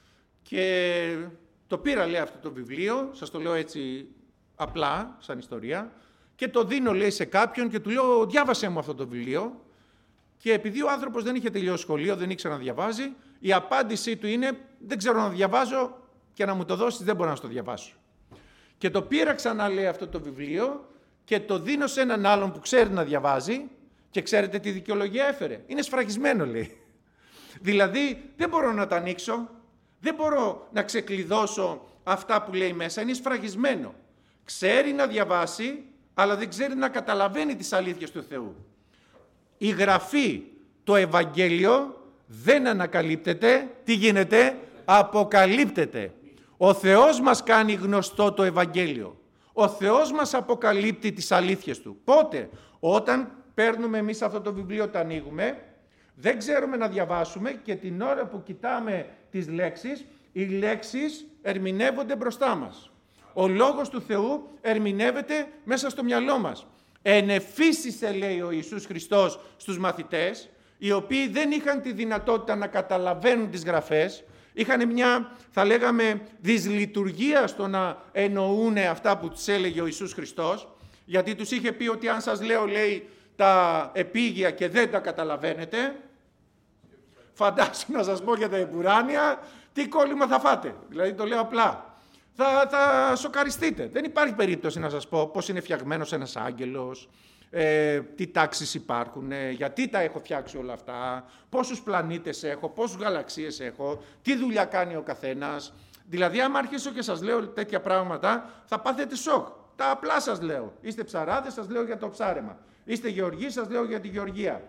και το πήρα, λέει, αυτό το βιβλίο, σας το λέω έτσι απλά, σαν ιστορία, και το δίνω, λέει, σε κάποιον και του λέω διάβασέ μου αυτό το βιβλίο και επειδή ο άνθρωπος δεν είχε τελειώσει σχολείο, δεν ήξερε να διαβάζει, η απάντησή του είναι δεν ξέρω να διαβάζω και να μου το δώσεις δεν μπορώ να το διαβάσω. Και το πήρα ξανά, λέει, αυτό το βιβλίο και το δίνω σε έναν άλλον που ξέρει να διαβάζει και ξέρετε τι δικαιολογία έφερε? Είναι σφραγισμένο, λέει. Δηλαδή δεν μπορώ να τα ανοίξω, δεν μπορώ να ξεκλειδώσω αυτά που λέει μέσα, είναι σφραγισμένο. Ξέρει να διαβάσει, αλλά δεν ξέρει να καταλαβαίνει τις αλήθειες του Θεού. Η Γραφή, το Ευαγγέλιο δεν ανακαλύπτεται, τι γίνεται? Αποκαλύπτεται. Ο Θεός μας κάνει γνωστό το Ευαγγέλιο. Ο Θεός μας αποκαλύπτει τις αλήθειες Του. Πότε? Όταν παίρνουμε εμείς αυτό το βιβλίο, το ανοίγουμε, δεν ξέρουμε να διαβάσουμε και την ώρα που κοιτάμε τις λέξεις, οι λέξεις ερμηνεύονται μπροστά μας. Ο Λόγος του Θεού ερμηνεύεται μέσα στο μυαλό μας. Ενεφύσισε, λέει ο Ιησούς Χριστός στους μαθητές, οι οποίοι δεν είχαν τη δυνατότητα να καταλαβαίνουν τις γραφές, είχαν μια, θα λέγαμε, δυσλειτουργία στο να εννοούν αυτά που τους έλεγε ο Ιησούς Χριστός, γιατί τους είχε πει ότι αν σας λέω, λέει, τα επίγεια και δεν τα καταλαβαίνετε, φαντάσου να σας πω για τα επουράνια, τι κόλλημα θα φάτε. Δηλαδή το λέω απλά. Θα, θα σοκαριστείτε. Δεν υπάρχει περίπτωση να σας πω πώς είναι φτιαγμένος ένας άγγελος, ε, τι τάξεις υπάρχουν, ε, γιατί τα έχω φτιάξει όλα αυτά, πόσους πλανήτες έχω, πόσους γαλαξίες έχω, τι δουλειά κάνει ο καθένας. Δηλαδή, άμα αρχίσω και σας λέω τέτοια πράγματα, θα πάθετε σοκ. Τα απλά σας λέω. Είστε ψαράδες, σας λέω για το ψάρεμα. Είστε γεωργοί, σας λέω για τη γεωργία.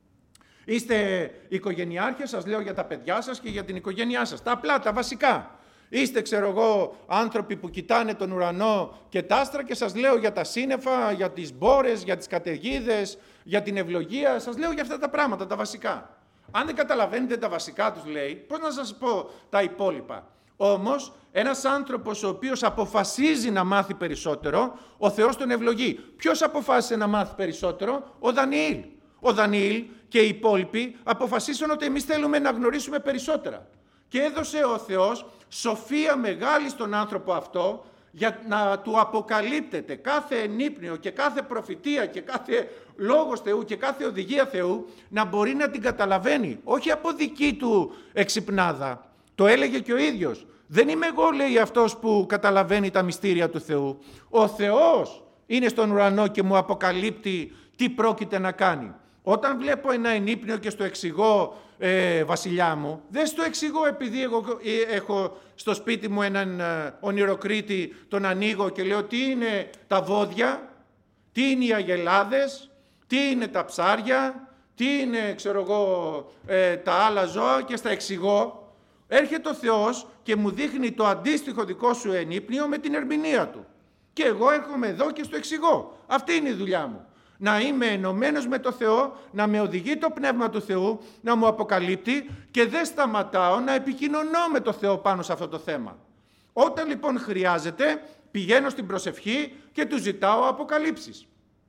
Είστε οικογενειάρχες, σας λέω για τα παιδιά σας και για την οικογένειά σας. Τα απλά, τα βασικά. Είστε, ξέρω εγώ, άνθρωποι που κοιτάνε τον ουρανό και τα άστρα και σας λέω για τα σύννεφα, για τις μπόρες, για τις καταιγίδες, για την ευλογία. Σας λέω για αυτά τα πράγματα, τα βασικά. Αν δεν καταλαβαίνετε τα βασικά τους, λέει, πώς να σας πω τα υπόλοιπα. Όμως, ένας άνθρωπος ο οποίος αποφασίζει να μάθει περισσότερο, ο Θεός τον ευλογεί. Ποιος αποφάσισε να μάθει περισσότερο? Ο Δανιήλ. Ο Δανιήλ και οι υπόλοιποι αποφασίσαν ότι εμείς θέλουμε να γνωρίσουμε περισσότερα. Και έδωσε ο Θεός σοφία μεγάλη στον άνθρωπο αυτό για να του αποκαλύπτεται κάθε ενύπνιο και κάθε προφητεία και κάθε λόγος Θεού και κάθε οδηγία Θεού, να μπορεί να την καταλαβαίνει. Όχι από δική του εξυπνάδα. Το έλεγε και ο ίδιος. Δεν είμαι εγώ, λέει, αυτός που καταλαβαίνει τα μυστήρια του Θεού. Ο Θεός είναι στον ουρανό και μου αποκαλύπτει τι πρόκειται να κάνει. Όταν βλέπω ένα ενύπνιο και στο εξηγώ, ε, βασιλιά μου, δεν στο εξηγώ επειδή εγώ έχω στο σπίτι μου έναν ε, ονειροκρίτη, τον ανοίγω και λέω τι είναι τα βόδια, τι είναι οι αγελάδες, τι είναι τα ψάρια, τι είναι, ξέρω εγώ, ε, τα άλλα ζώα και στα εξηγώ. Έρχεται ο Θεός και μου δείχνει το αντίστοιχο δικό σου ενύπνιο με την ερμηνεία του. Και εγώ έρχομαι εδώ και στο εξηγώ. Αυτή είναι η δουλειά μου. Να είμαι ενωμένος με το Θεό, να με οδηγεί το Πνεύμα του Θεού, να μου αποκαλύπτει και δεν σταματάω να επικοινωνώ με το Θεό πάνω σε αυτό το θέμα. Όταν λοιπόν χρειάζεται, πηγαίνω στην προσευχή και του ζητάω αποκαλύψεις.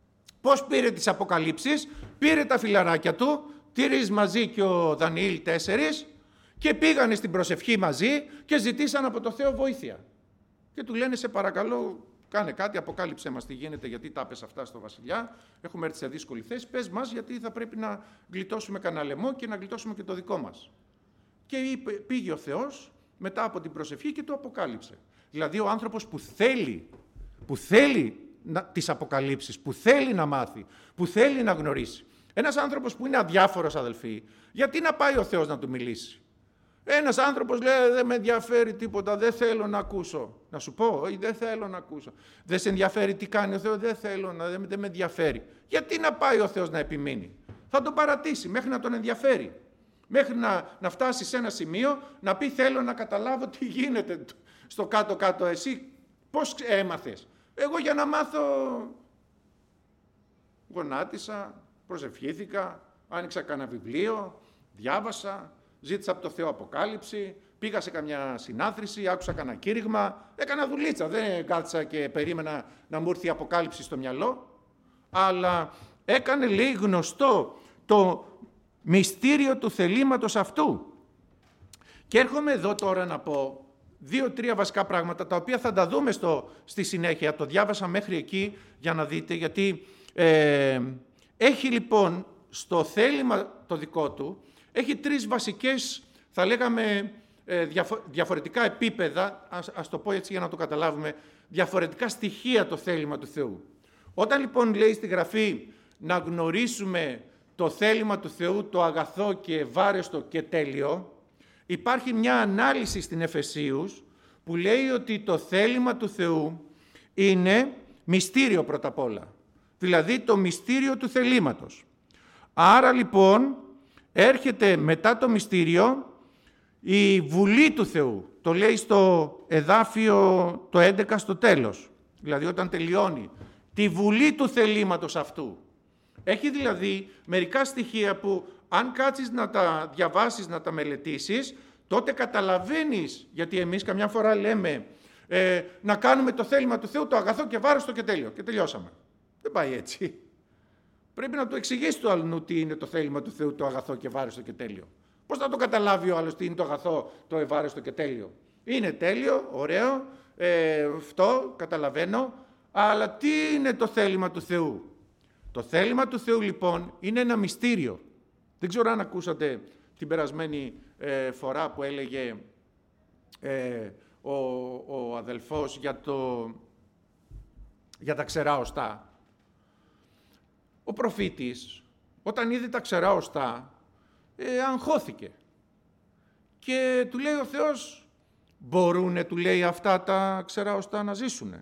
Πώς πήρε τις αποκαλύψεις? Πήρε τα φιλαράκια του, τρεις μαζί και ο Δανιήλ τέσσερις, και πήγανε στην προσευχή μαζί και ζητήσαν από το Θεό βοήθεια. Και του λένε, σε παρακαλώ, κάνε κάτι, αποκάλυψε μας τι γίνεται, γιατί τα πες αυτά στο βασιλιά. Έχουμε έρθει σε δύσκολη θέση. Πες μας, γιατί θα πρέπει να γλιτώσουμε κανένα λαιμό και να γλιτώσουμε και το δικό μας. Και πήγε ο Θεός μετά από την προσευχή και το αποκάλυψε. Δηλαδή, ο άνθρωπος που θέλει, που θέλει να, τις αποκαλύψεις, που θέλει να μάθει, που θέλει να γνωρίσει. Ένας άνθρωπος που είναι αδιάφορος, αδελφοί, γιατί να πάει ο Θεός να του μιλήσει? Ένας άνθρωπος λέει, δεν με ενδιαφέρει τίποτα, δεν θέλω να ακούσω. Να σου πω, δεν θέλω να ακούσω. Δεν σε ενδιαφέρει τι κάνει ο Θεός, δεν θέλω, να, δεν, δεν με ενδιαφέρει. Γιατί να πάει ο Θεός να επιμείνει? Θα τον παρατήσει μέχρι να τον ενδιαφέρει. Μέχρι να, να φτάσει σε ένα σημείο να πει, θέλω να καταλάβω τι γίνεται στο κάτω-κάτω. Εσύ πώς έμαθες? Εγώ για να μάθω γονάτισα, προσευχήθηκα, άνοιξα κανένα βιβλίο, διάβασα, ζήτησα από το Θεό αποκάλυψη, πήγα σε καμιά συνάθρηση, άκουσα κανένα κήρυγμα, έκανα δουλίτσα, δεν κάθισα και περίμενα να μου έρθει η αποκάλυψη στο μυαλό, αλλά έκανε, λέει, γνωστό το μυστήριο του θελήματος αυτού. Και έρχομαι εδώ τώρα να πω δύο-τρία βασικά πράγματα, τα οποία θα τα δούμε στο, στη συνέχεια, το διάβασα μέχρι εκεί για να δείτε, γιατί ε, έχει λοιπόν στο θέλημα το δικό του, έχει τρεις βασικές, θα λέγαμε, διαφορετικά επίπεδα, ας, ας το πω έτσι για να το καταλάβουμε, διαφορετικά στοιχεία το θέλημα του Θεού. Όταν λοιπόν λέει στη Γραφή να γνωρίσουμε το θέλημα του Θεού, το αγαθό και ευάρεστο και τέλειο, υπάρχει μια ανάλυση στην Εφεσίους που λέει ότι το θέλημα του Θεού είναι μυστήριο πρώτα απ' όλα. Δηλαδή το μυστήριο του θελήματος. Άρα λοιπόν έρχεται μετά το μυστήριο η βουλή του Θεού. Το λέει στο εδάφιο το έντεκα στο τέλος. δηλαδή όταν τελειώνει τη βουλή του θελήματος αυτού. Έχει δηλαδή μερικά στοιχεία που αν κάτσεις να τα διαβάσεις, να τα μελετήσεις, τότε καταλαβαίνεις, γιατί εμείς καμιά φορά λέμε ε, να κάνουμε το θέλημα του Θεού, το αγαθό και βάρεστο και τέλειο. Και τελειώσαμε. Δεν πάει έτσι. Πρέπει να του εξηγήσει το αλλού τι είναι το θέλημα του Θεού, το αγαθό και βάρεστο και τέλειο. Πώς θα το καταλάβει ο άλλος τι είναι το αγαθό, το ευάρεστο και τέλειο. Είναι τέλειο, ωραίο, ε, αυτό καταλαβαίνω, αλλά τι είναι το θέλημα του Θεού? Το θέλημα του Θεού λοιπόν είναι ένα μυστήριο. Δεν ξέρω αν ακούσατε την περασμένη ε, φορά που έλεγε ε, ο, ο αδελφός για, το, για τα ξερά οστά. Ο προφήτης όταν είδε τα ξερά οστά ε, αγχώθηκε και του λέει ο Θεός, μπορούνε, του λέει, αυτά τα ξερά οστά να ζήσουνε?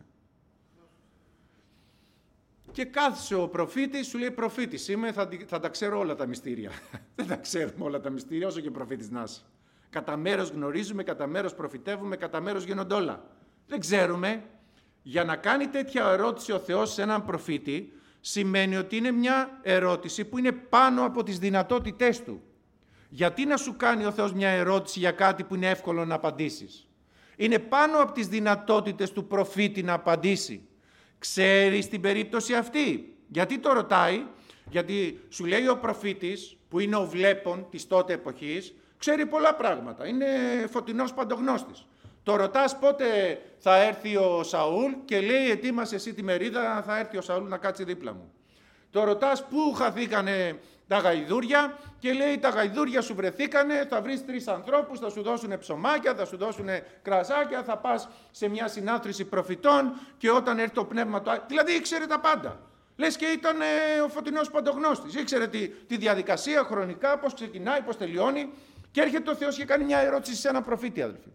Και κάθισε ο προφήτης, σου λέει, προφήτης είμαι, θα, θα τα ξέρω όλα τα μυστήρια. Δεν τα ξέρουμε όλα τα μυστήρια, όσο και προφήτης να είσαι. Κατά μέρος γνωρίζουμε, κατά μέρος προφητεύουμε, κατά μέρος γίνονται όλα. Δεν ξέρουμε. Για να κάνει τέτοια ερώτηση ο Θεός σε έναν προφήτη, σημαίνει ότι είναι μια ερώτηση που είναι πάνω από τις δυνατότητές του. Γιατί να σου κάνει ο Θεός μια ερώτηση για κάτι που είναι εύκολο να απαντήσεις? Είναι πάνω από τις δυνατότητες του προφήτη να απαντήσει. Ξέρει στην περίπτωση αυτή. Γιατί το ρωτάει? Γιατί σου λέει ο προφήτης, που είναι ο βλέπων της τότε εποχής, ξέρει πολλά πράγματα. Είναι φωτεινός παντογνώστης. Το ρωτάς πότε θα έρθει ο Σαούλ και λέει, ετοίμασε εσύ τη μερίδα, θα έρθει ο Σαούλ να κάτσει δίπλα μου. Το ρωτάς πού χαθήκανε τα γαϊδούρια και λέει, τα γαϊδούρια σου βρεθήκανε, θα βρεις τρεις ανθρώπους, θα σου δώσουν ψωμάκια, θα σου δώσουν κρασάκια, θα πας σε μια συνάθρηση προφητών και όταν έρθει το πνεύμα του... Δηλαδή ήξερε τα πάντα. Λες και ήταν ε, ο φωτεινός παντογνώστης. Ήξερε τη, τη διαδικασία χρονικά, πώς ξεκινάει, πώς τελειώνει και έρχεται ο Θεός και κάνει μια ερώτηση σε έναν προφήτη, αδελφοί.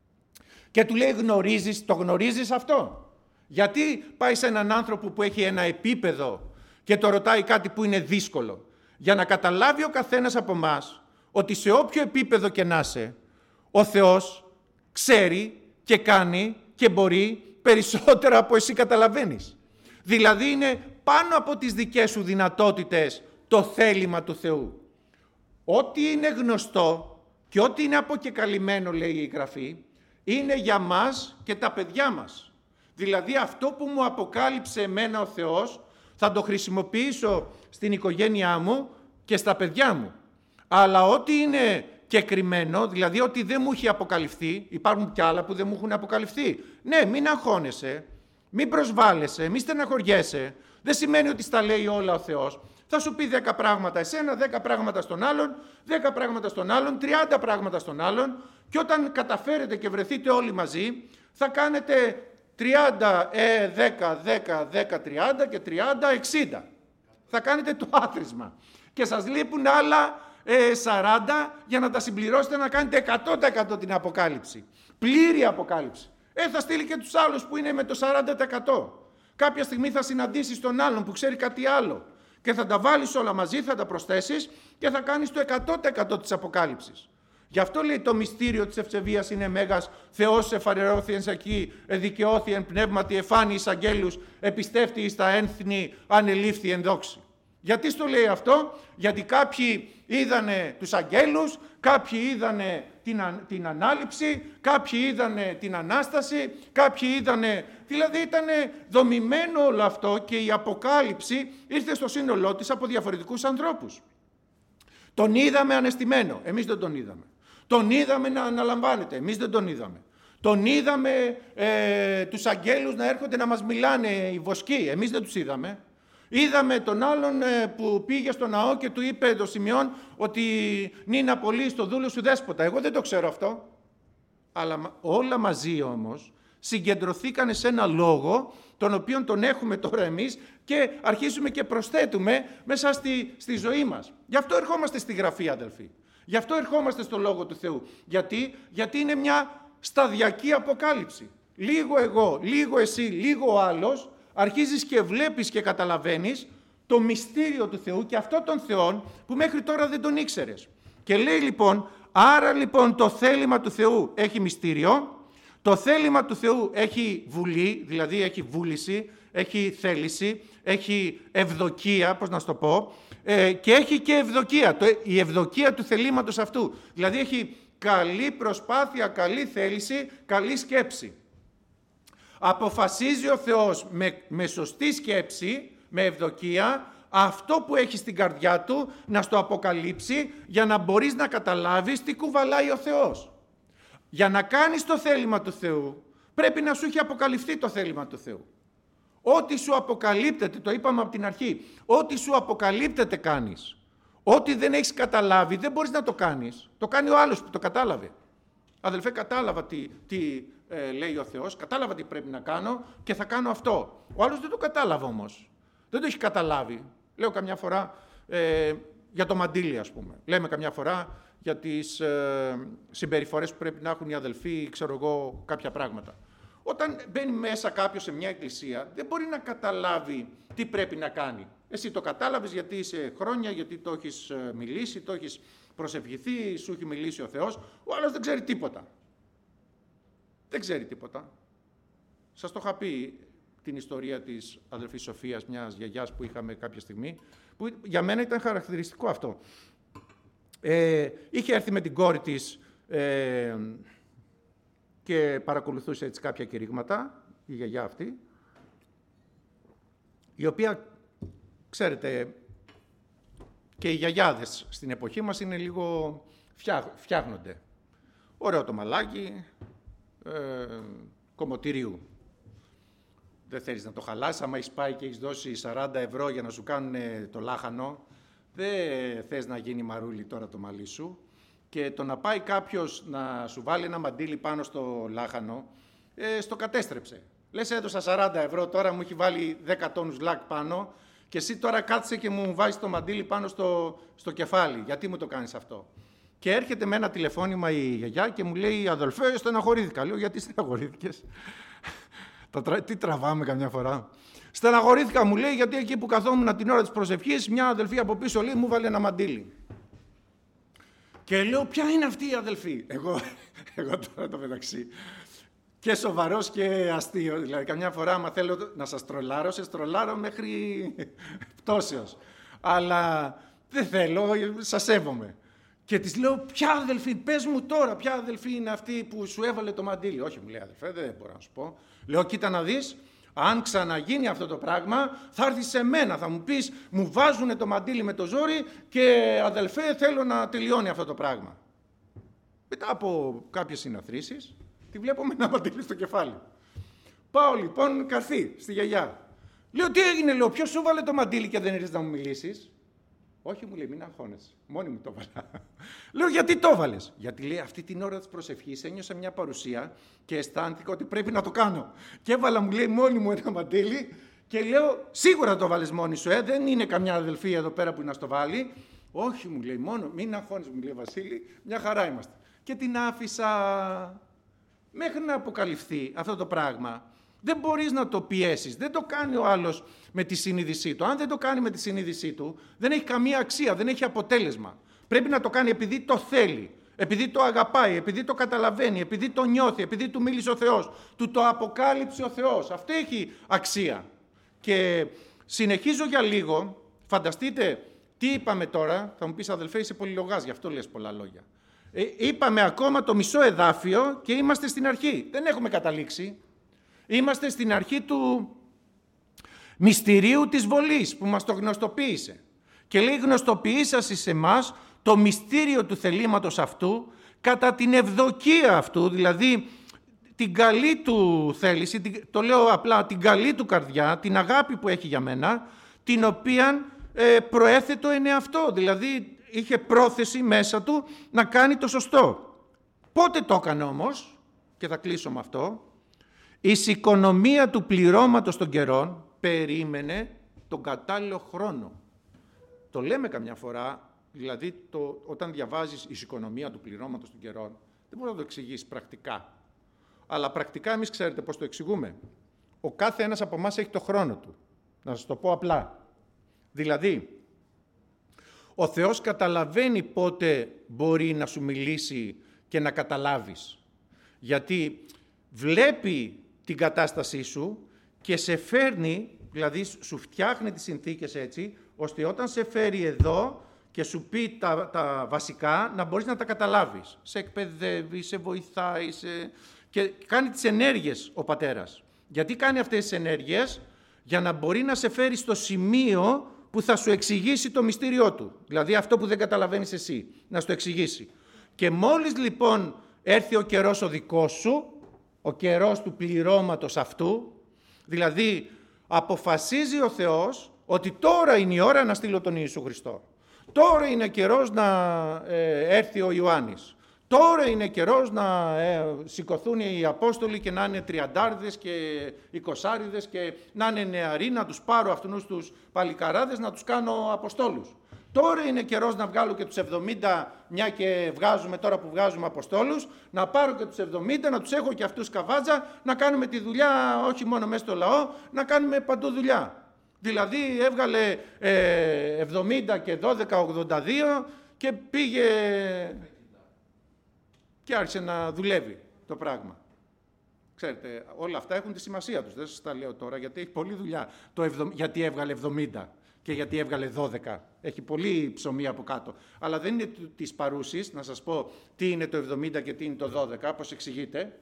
Και του λέει, γνωρίζεις, το γνωρίζεις αυτό? Γιατί πάει σε έναν άνθρωπο που έχει ένα επίπεδο και το ρωτάει κάτι που είναι δύσκολο? Για να καταλάβει ο καθένας από μας ότι σε όποιο επίπεδο και να είσαι, ο Θεός ξέρει και κάνει και μπορεί περισσότερα από εσύ καταλαβαίνεις. Δηλαδή είναι πάνω από τις δικές σου δυνατότητες το θέλημα του Θεού. Ό,τι είναι γνωστό και ό,τι είναι αποκεκαλυμμένο, λέει η Γραφή, είναι για μας και τα παιδιά μας. Δηλαδή αυτό που μου αποκάλυψε εμένα ο Θεός θα το χρησιμοποιήσω στην οικογένειά μου και στα παιδιά μου. Αλλά ό,τι είναι κεκριμένο, δηλαδή ό,τι δεν μου έχει αποκαλυφθεί, υπάρχουν κι άλλα που δεν μου έχουν αποκαλυφθεί. Ναι, μην αγχώνεσαι, μην προσβάλλεσαι, μην στεναχωριέσαι. Δεν σημαίνει ότι στα λέει όλα ο Θεός. Θα σου πει δέκα πράγματα εσένα, δέκα πράγματα στον άλλον, δέκα πράγματα στον άλλον, τριάντα πράγματα στον άλλον και όταν καταφέρετε και βρεθείτε όλοι μαζί θα κάνετε τριάντα, δέκα, δέκα, δέκα, τριάντα και τριάντα, εξήντα. Θα κάνετε το άθροισμα. Και σας λείπουν άλλα ε, σαράντα για να τα συμπληρώσετε να κάνετε εκατό τοις εκατό την αποκάλυψη. Πλήρη αποκάλυψη. Ε, θα στείλει και τους άλλους που είναι με το σαράντα τοις εκατό. Κάποια στιγμή θα συναντήσεις τον άλλον που ξέρει κάτι άλλο. Και θα τα βάλεις όλα μαζί, θα τα προσθέσεις και θα κάνεις το εκατό τοις εκατό της αποκάλυψης. Γι' αυτό λέει το μυστήριο της ευσεβίας είναι μέγας. Θεός εφαρερώθη εν σακί, εδικαιώθη εν πνεύματι, εφάνει εις αγγέλους, επιστεύτη εις τα ένθνη, ανελήφθη εν δόξη. Γιατί στο λέει αυτό? Γιατί κάποιοι είδανε τους αγγέλους, κάποιοι είδανε την, α, την ανάληψη, κάποιοι είδανε την Ανάσταση, κάποιοι είδανε... Δηλαδή ήταν δομημένο όλο αυτό και η αποκάλυψη ήρθε στο σύνολό της από διαφορετικούς ανθρώπους. Τον είδαμε ανεστημένο, εμείς δεν τον είδαμε. Τον είδαμε να αναλαμβάνεται, εμείς δεν τον είδαμε. Τον είδαμε ε, τους αγγέλους να έρχονται να μας μιλάνε οι βοσκοί, εμείς δεν τους είδαμε. Είδαμε τον άλλον ε, που πήγε στο ναό και του είπε το Σιμεών ότι νύνα πολύ στο δούλο σου δέσποτα. Εγώ δεν το ξέρω αυτό. Αλλά όλα μαζί όμως συγκεντρωθήκανε σε ένα λόγο τον οποίο τον έχουμε τώρα εμείς και αρχίζουμε και προσθέτουμε μέσα στη, στη ζωή μας. Γι' αυτό ερχόμαστε στη Γραφή, αδελφοί. Γι' αυτό ερχόμαστε στο Λόγο του Θεού. Γιατί, Γιατί είναι μια σταδιακή αποκάλυψη. Λίγο εγώ, λίγο εσύ, λίγο ο άλλος, αρχίζεις και βλέπεις και καταλαβαίνεις το μυστήριο του Θεού και αυτό τον Θεό που μέχρι τώρα δεν τον ήξερες. Και λέει λοιπόν, άρα λοιπόν το θέλημα του Θεού έχει μυστήριο, Το θέλημα του Θεού έχει βουλή, δηλαδή έχει βούληση, έχει θέληση, έχει ευδοκία, πώς να σου το πω, ε, και έχει και ευδοκία, το, η ευδοκία του θελήματος αυτού. Δηλαδή έχει καλή προσπάθεια, καλή θέληση, καλή σκέψη. Αποφασίζει ο Θεός με, με σωστή σκέψη, με ευδοκία, αυτό που έχει στην καρδιά του να στο αποκαλύψει για να μπορείς να καταλάβεις τι κουβαλάει ο Θεός. Για να κάνεις το θέλημα του Θεού πρέπει να σου έχει αποκαλυφθεί το θέλημα του Θεού. Ό,τι σου αποκαλύπτεται, το είπαμε από την αρχή, ό,τι σου αποκαλύπτεται κάνεις. Ό,τι δεν έχεις καταλάβει δεν μπορείς να το κάνεις. Το κάνει ο άλλος που το κατάλαβε. Αδελφέ, κατάλαβα τι, τι ε, λέει ο Θεός, κατάλαβα τι πρέπει να κάνω και θα κάνω αυτό. Ο άλλος δεν το κατάλαβε όμως. Δεν το έχει καταλάβει. Λέω καμιά φορά ε, για το μαντίλι, ας πούμε. Λέμε καμιά φορά για τις ε, συμπεριφορές που πρέπει να έχουν οι αδελφοί, ξέρω εγώ, κάποια πράγματα. Όταν μπαίνει μέσα κάποιος σε μια εκκλησία, δεν μπορεί να καταλάβει τι πρέπει να κάνει. Εσύ το κατάλαβες γιατί είσαι χρόνια, γιατί το έχεις μιλήσει, το έχεις προσευχηθεί, σου έχει μιλήσει ο Θεός. Ο άλλος δεν ξέρει τίποτα. Δεν ξέρει τίποτα. Σας το είχα πει την ιστορία της αδελφής Σοφίας, μιας γιαγιάς που είχαμε κάποια στιγμή, που για μένα ήταν χαρακτηριστικό αυτό. Ε, είχε έρθει με την κόρη της ε, και παρακολουθούσε έτσι κάποια κηρύγματα, η γιαγιά αυτή, η οποία, ξέρετε, και οι γιαγιάδες στην εποχή μας είναι λίγο φτιάχνονται. Ωραίο το μαλάκι, ε, κομμωτηρίου. Δεν θέλεις να το χαλάσεις, άμα έχεις πάει και έχεις δώσει σαράντα ευρώ για να σου κάνουν το λάχανο, δεν θες να γίνει μαρούλι τώρα το μαλλί σου. Και το να πάει κάποιος να σου βάλει ένα μαντίλι πάνω στο λάχανο, ε, στο κατέστρεψε. Λες, έδωσα σαράντα ευρώ, τώρα μου έχει βάλει δέκα τόνους λάκ πάνω και εσύ τώρα κάτσε και μου βάζεις το μαντίλι πάνω στο, στο κεφάλι. Γιατί μου το κάνεις αυτό? Και έρχεται με ένα τηλεφώνημα η γιαγιά και μου λέει, αδελφέ, στεναχωρήθηκα. Λέω, γιατί στεναχωρήθηκες? Τι τραβάμε καμιά φορά. Στεναχωρήθηκα, μου λέει, γιατί εκεί που καθόμουν την ώρα της προσευχής, μια αδελφή από πίσω, λέει, μου βάλε ένα μαντίλι. Και λέω, ποια είναι αυτή η αδελφή? Εγώ, εγώ τώρα το μεταξύ. Και σοβαρός και αστείο. Δηλαδή, καμιά φορά, άμα θέλω να σας τρολάρω, σε τρολάρω μέχρι πτώσεως. Αλλά δεν θέλω, σας σέβομαι. Και της λέω, ποια αδελφή, πες μου τώρα, ποια αδελφή είναι αυτή που σου έβαλε το μαντίλι? Όχι, μου λέει, αδελφέ, δεν μπορώ να σου πω. Λέω, κοίτα να δεις, αν ξαναγίνει αυτό το πράγμα, θα έρθει σε μένα, θα μου πεις, μου βάζουνε το μαντίλι με το ζόρι και αδελφέ, θέλω να τελειώνει αυτό το πράγμα. Μετά από κάποιες συναθρήσεις, τη βλέπω με ένα μαντίλι στο κεφάλι. Πάω λοιπόν καρφί στη γιαγιά. Λέω, τι έγινε, λέω, ποιος σου βάλε το μαντίλι και δεν ήρθες να μου μιλήσεις? Όχι, μου λέει, μην αγχώνεσαι. Μόνη μου το έβαλα. Λέω, γιατί το έβαλες? Γιατί, λέει, αυτή την ώρα της προσευχής ένιωσα μια παρουσία και αισθάνθηκα ότι πρέπει να το κάνω. Και έβαλα, μου λέει, μόνη μου ένα μαντίλι και λέω, σίγουρα το βάλες μόνη σου, ε, δεν είναι καμιά αδελφή εδώ πέρα που να στο βάλει. Όχι, μου λέει, μόνο, μην αγχώνεσαι, μου λέει, Βασίλη, μια χαρά είμαστε. Και την άφησα μέχρι να αποκαλυφθεί αυτό το πράγμα. Δεν μπορείς να το πιέσεις. Δεν το κάνει ο άλλος με τη συνείδησή του. Αν δεν το κάνει με τη συνείδησή του, δεν έχει καμία αξία, δεν έχει αποτέλεσμα. Πρέπει να το κάνει επειδή το θέλει, επειδή το αγαπάει, επειδή το καταλαβαίνει, επειδή το νιώθει, επειδή του μίλησε ο Θεός, του το αποκάλυψε ο Θεός. Αυτό έχει αξία. Και συνεχίζω για λίγο. Φανταστείτε τι είπαμε τώρα. Θα μου πεις, αδελφέ, είσαι πολυλογάς, γι' αυτό λες πολλά λόγια. Ε, είπαμε ακόμα το μισό εδάφιο και είμαστε στην αρχή. Δεν έχουμε καταλήξει. Είμαστε στην αρχή του μυστηρίου της βολής που μας το γνωστοποίησε. Και λέει, γνωστοποίησας εις εμάς το μυστήριο του θελήματος αυτού κατά την ευδοκία αυτού, δηλαδή την καλή του θέληση, το λέω απλά, την καλή του καρδιά, την αγάπη που έχει για μένα, την οποία ε, προέθετο είναι αυτό, δηλαδή είχε πρόθεση μέσα του να κάνει το σωστό. Πότε το έκανε όμως, και θα κλείσω με αυτό, η οικονομία του πληρώματος των καιρών περίμενε τον κατάλληλο χρόνο. Το λέμε καμιά φορά, δηλαδή το, όταν διαβάζεις η οικονομία του πληρώματος των καιρών, δεν μπορεί να το εξηγήσεις πρακτικά. Αλλά πρακτικά εμείς ξέρετε πώς το εξηγούμε. Ο κάθε ένας από εμάς έχει το χρόνο του. Να σας το πω απλά. Δηλαδή, ο Θεός καταλαβαίνει πότε μπορεί να σου μιλήσει και να καταλάβεις. Γιατί βλέπει την κατάστασή σου και σε φέρνει, δηλαδή σου φτιάχνει τις συνθήκες έτσι, ώστε όταν σε φέρει εδώ και σου πει τα, τα βασικά, να μπορείς να τα καταλάβεις. Σε εκπαιδεύει, σε βοηθάει, σε... και κάνει τις ενέργειες ο πατέρας. Γιατί κάνει αυτές τις ενέργειες? Για να μπορεί να σε φέρει στο σημείο που θα σου εξηγήσει το μυστήριό του. Δηλαδή αυτό που δεν καταλαβαίνεις εσύ, να σου το εξηγήσει. Και μόλις λοιπόν έρθει ο καιρός ο δικός σου, ο καιρός του πληρώματος αυτού, δηλαδή αποφασίζει ο Θεός ότι τώρα είναι η ώρα να στείλω τον Ιησού Χριστό. Τώρα είναι καιρός να ε, έρθει ο Ιωάννης. Τώρα είναι καιρός να ε, σηκωθούν οι Απόστολοι και να είναι τριαντάριδες και εικοσάριδες και να είναι νεαροί, να τους πάρω αυτούς τους παλικαράδες, να τους κάνω Αποστόλους. Τώρα είναι καιρός να βγάλω και τους εβδομήντα, μια και βγάζουμε τώρα που βγάζουμε Αποστόλους, να πάρω και τους εβδομήντα, να τους έχω και αυτούς καβάτζα, να κάνουμε τη δουλειά όχι μόνο μέσα στο λαό, να κάνουμε παντού δουλειά. Δηλαδή έβγαλε ε, εβδομήντα και δώδεκα, ογδόντα δύο και πήγε και άρχισε να δουλεύει το πράγμα. Ξέρετε, όλα αυτά έχουν τη σημασία τους, δεν σας τα λέω τώρα γιατί έχει πολλή δουλειά. Το εβδο... Γιατί έβγαλε εβδομήντα και γιατί έβγαλε δώδεκα. Έχει πολύ ψωμί από κάτω. Αλλά δεν είναι της παρούσης, να σας πω τι είναι το εβδομήντα και τι είναι το δώδεκα, πώς εξηγείται.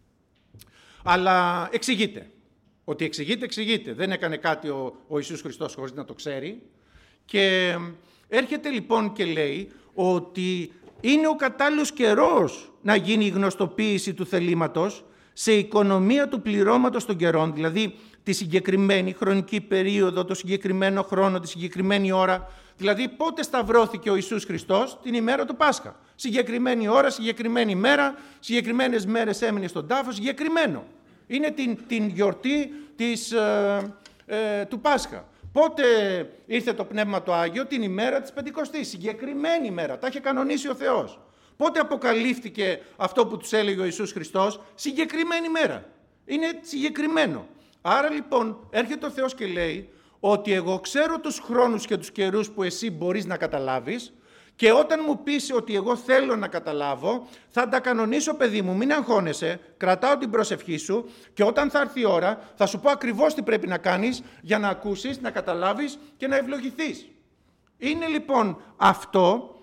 Αλλά εξηγείται. Ότι εξηγείται, εξηγείται. Δεν έκανε κάτι ο, ο Ιησούς Χριστός χωρίς να το ξέρει. Και έρχεται λοιπόν και λέει ότι είναι ο κατάλληλος καιρός να γίνει η γνωστοποίηση του θελήματος σε οικονομία του πληρώματος των καιρών, δηλαδή τη συγκεκριμένη χρονική περίοδο, το συγκεκριμένο χρόνο, τη συγκεκριμένη ώρα. Δηλαδή πότε σταυρώθηκε ο Ιησούς Χριστός? Την ημέρα του Πάσχα. Συγκεκριμένη ώρα, συγκεκριμένη μέρα, συγκεκριμένες μέρες έμεινε στον τάφο, συγκεκριμένο. Είναι την, την γιορτή της, ε, ε, του Πάσχα. Πότε ήρθε το Πνεύμα το Άγιο? Την ημέρα της Πεντηκοστής, συγκεκριμένη ημέρα, τα είχε κανονίσει ο Θεός. Πότε αποκαλύφθηκε αυτό που τους έλεγε ο Ιησούς Χριστός? Συγκεκριμένη μέρα. Είναι συγκεκριμένο. Άρα λοιπόν έρχεται ο Θεός και λέει ότι εγώ ξέρω τους χρόνους και τους καιρούς που εσύ μπορείς να καταλάβεις και όταν μου πεις ότι εγώ θέλω να καταλάβω, θα τα κανονίσω, παιδί μου, μην αγχώνεσαι, κρατάω την προσευχή σου και όταν θα έρθει η ώρα θα σου πω ακριβώς τι πρέπει να κάνεις για να ακούσεις, να καταλάβεις και να ευλογηθείς. Είναι λοιπόν αυτό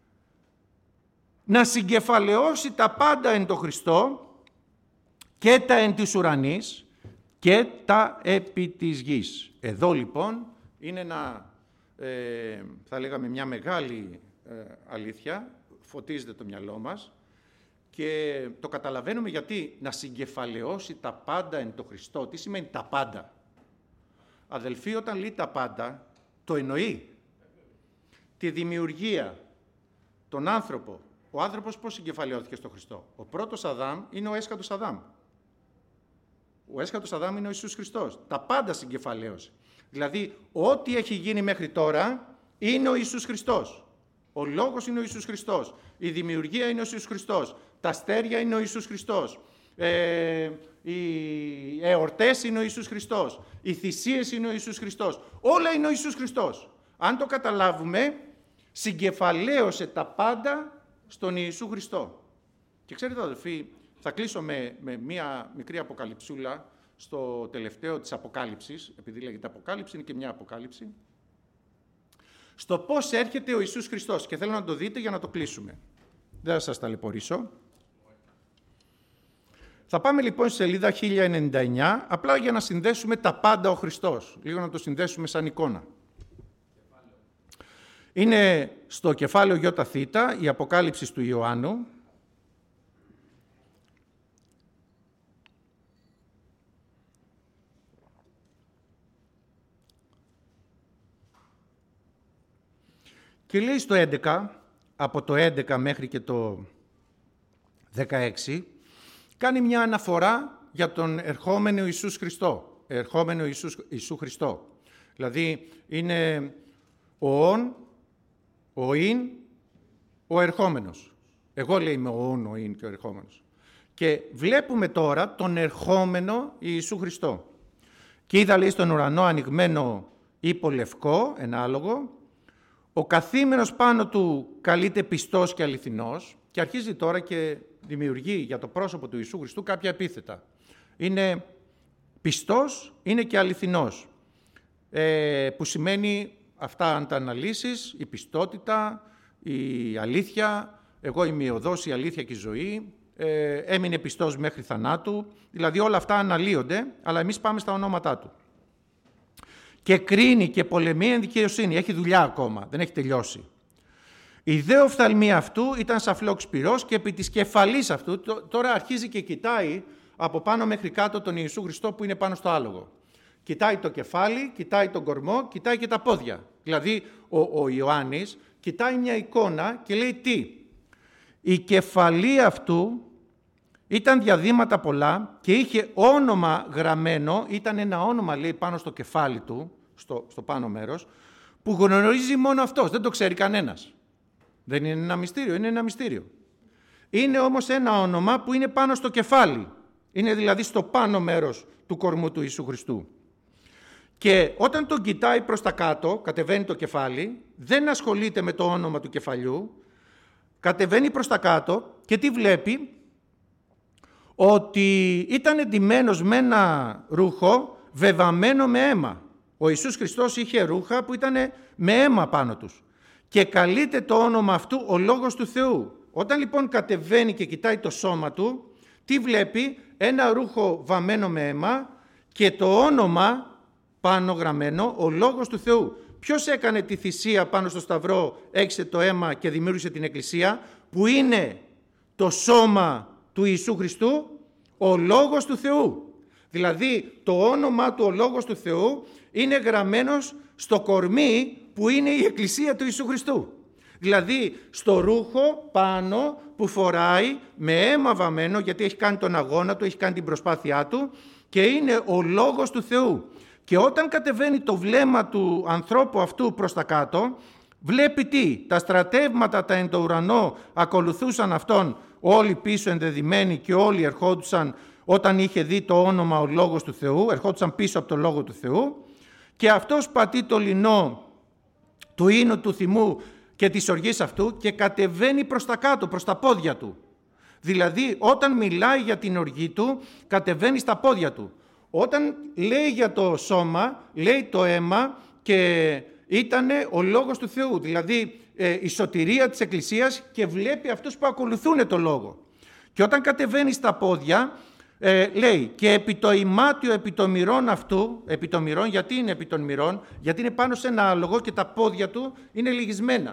να συγκεφαλαιώσει τα πάντα εν το Χριστό και τα εν της ουρανής και τα επί της γης. Εδώ λοιπόν είναι ένα, ε, θα λέγαμε μια μεγάλη ε, αλήθεια, φωτίζεται το μυαλό μας και το καταλαβαίνουμε γιατί να συγκεφαλαιώσει τα πάντα εν το Χριστό. Τι σημαίνει τα πάντα? Αδελφοί, όταν λέει τα πάντα, το εννοεί. Τη δημιουργία, τον άνθρωπο. Ο άνθρωπος πώς συγκεφαλαιώθηκε στο Χριστό? Ο πρώτος Αδάμ είναι ο έσχατος Αδάμ. Ο έσχατος Αδάμ είναι ο Ιησούς Χριστός. Τα πάντα συγκεφαλαίωσε. Δηλαδή, ό,τι έχει γίνει μέχρι τώρα είναι ο Ιησούς Χριστός. Ο λόγος είναι ο Ιησούς Χριστός. Η δημιουργία είναι ο Ιησούς Χριστός. Τα αστέρια είναι ο Ιησούς Χριστός. Ε, οι εορτές είναι ο Ιησούς Χριστός. Οι θυσίες είναι ο Ιησούς Χριστός. Όλα είναι ο Ιησούς Χριστός. Αν το καταλάβουμε, συγκεφαλαίωσε τα πάντα στον Ιησού Χριστό. Και ξέρετε αδελφοί, θα κλείσω με, με μία μικρή αποκαλυψούλα στο τελευταίο της Αποκάλυψης, επειδή λέγεται Αποκάλυψη, είναι και μια αποκάλυψη, στο πώς έρχεται ο Ιησούς Χριστός και θέλω να το δείτε για να το κλείσουμε. Δεν θα σας ταλαιπωρήσω. Θα πάμε λοιπόν στη σελίδα χίλια ενενήντα εννιά, απλά για να συνδέσουμε τα πάντα ο Χριστός, λίγο να το συνδέσουμε σαν εικόνα. Είναι στο κεφάλαιο ΙΘ, η Αποκάλυψη του Ιωάννου. Και λέει στο έντεκα, από το έντεκα μέχρι και το δεκαέξι, κάνει μια αναφορά για τον ερχόμενο Ιησούς Χριστό. Ερχόμενο Ιησούς, Ιησού Χριστό. Δηλαδή είναι ο ον, ο ειν, ο ερχόμενος. Εγώ λέει είμαι ο ον, ο ειν και ο ερχόμενος. Και βλέπουμε τώρα τον ερχόμενο Ιησού Χριστό. Και είδα λέει στον ουρανό ανοιγμένο ύπο λευκό, ένα άλογο, ο καθήμενος πάνω του καλείται πιστός και αληθινός. και αρχίζει τώρα και δημιουργεί για το πρόσωπο του Ιησού Χριστού κάποια επίθετα. Είναι πιστός, είναι και αληθινός, ε, που σημαίνει αυτά αν τα αναλύσεις, η πιστότητα, η αλήθεια, εγώ είμαι η οδός, η αλήθεια και η ζωή, ε, έμεινε πιστός μέχρι θανάτου, δηλαδή όλα αυτά αναλύονται, αλλά εμείς πάμε στα ονόματά του. Και κρίνει και πολεμεί εν δικαιοσύνη, έχει δουλειά ακόμα, δεν έχει τελειώσει. Η δε οφθαλμία αυτού ήταν σαφλόξ πυρός και επί της κεφαλής αυτού, τώρα αρχίζει και κοιτάει από πάνω μέχρι κάτω τον Ιησού Χριστό που είναι πάνω στο άλογο. Κοιτάει το κεφάλι, κοιτάει τον κορμό, κοιτάει και τα πόδια. Δηλαδή ο, ο Ιωάννης κοιτάει μια εικόνα και λέει τι. Η κεφαλή αυτού ήταν διαδήματα πολλά και είχε όνομα γραμμένο, ήταν ένα όνομα λέει πάνω στο κεφάλι του, στο, στο πάνω μέρος, που γνωρίζει μόνο αυτός, δεν το ξέρει κανένας. Δεν είναι ένα μυστήριο, είναι ένα μυστήριο. Είναι όμως ένα όνομα που είναι πάνω στο κεφάλι. Είναι δηλαδή στο πάνω μέρος του κορμού του Ιησού Χριστού. Και όταν τον κοιτάει προς τα κάτω, κατεβαίνει το κεφάλι, δεν ασχολείται με το όνομα του κεφαλιού, κατεβαίνει προς τα κάτω και τι βλέπει? Ότι ήταν εντυμένος με ένα ρούχο βεβαμένο με αίμα. Ο Ιησούς Χριστός είχε ρούχα που ήταν με αίμα πάνω τους. Και καλείται το όνομα αυτού ο Λόγος του Θεού. Όταν λοιπόν κατεβαίνει και κοιτάει το σώμα του, τι βλέπει? Ένα ρούχο βαμμένο με αίμα και το όνομα πάνω γραμμένο, ο Λόγος του Θεού. Ποιος έκανε τη θυσία πάνω στο σταυρό, έξε το αίμα και δημιούργησε την Εκκλησία, που είναι το σώμα του Ιησού Χριστού, ο Λόγος του Θεού. Δηλαδή το όνομα του ο Λόγος του Θεού είναι γραμμένος στο κορμί που είναι η Εκκλησία του Ιησού Χριστού. Δηλαδή στο ρούχο πάνω που φοράει με αίμα βαμμένο, γιατί έχει κάνει τον αγώνα του, έχει κάνει την προσπάθειά του και είναι ο Λόγος του Θεού. Και όταν κατεβαίνει το βλέμμα του ανθρώπου αυτού προς τα κάτω, βλέπει τι? Τα στρατεύματα τα εν το ουρανό ακολουθούσαν αυτόν, όλοι πίσω ενδεδειμένοι και όλοι ερχόντουσαν όταν είχε δει το όνομα ο Λόγος του Θεού, ερχόντουσαν πίσω από το Λόγο του Θεού και αυτός πατεί το λινό του ίνου του θυμού και της οργής αυτού και κατεβαίνει προς τα κάτω, προς τα πόδια του. Δηλαδή όταν μιλάει για την οργή του, κατεβαίνει στα πόδια του. Όταν λέει για το σώμα, λέει το αίμα και ήτανε ο Λόγος του Θεού, δηλαδή ε, η σωτηρία της Εκκλησίας και βλέπει αυτούς που ακολουθούν το Λόγο. Και όταν κατεβαίνει στα πόδια, ε, λέει και επί το ημάτιο επί το μυρών αυτού, επί το μυρών, γιατί είναι επί των μυρών? Γιατί είναι πάνω σε ένα άλογο και τα πόδια του είναι λυγισμένα.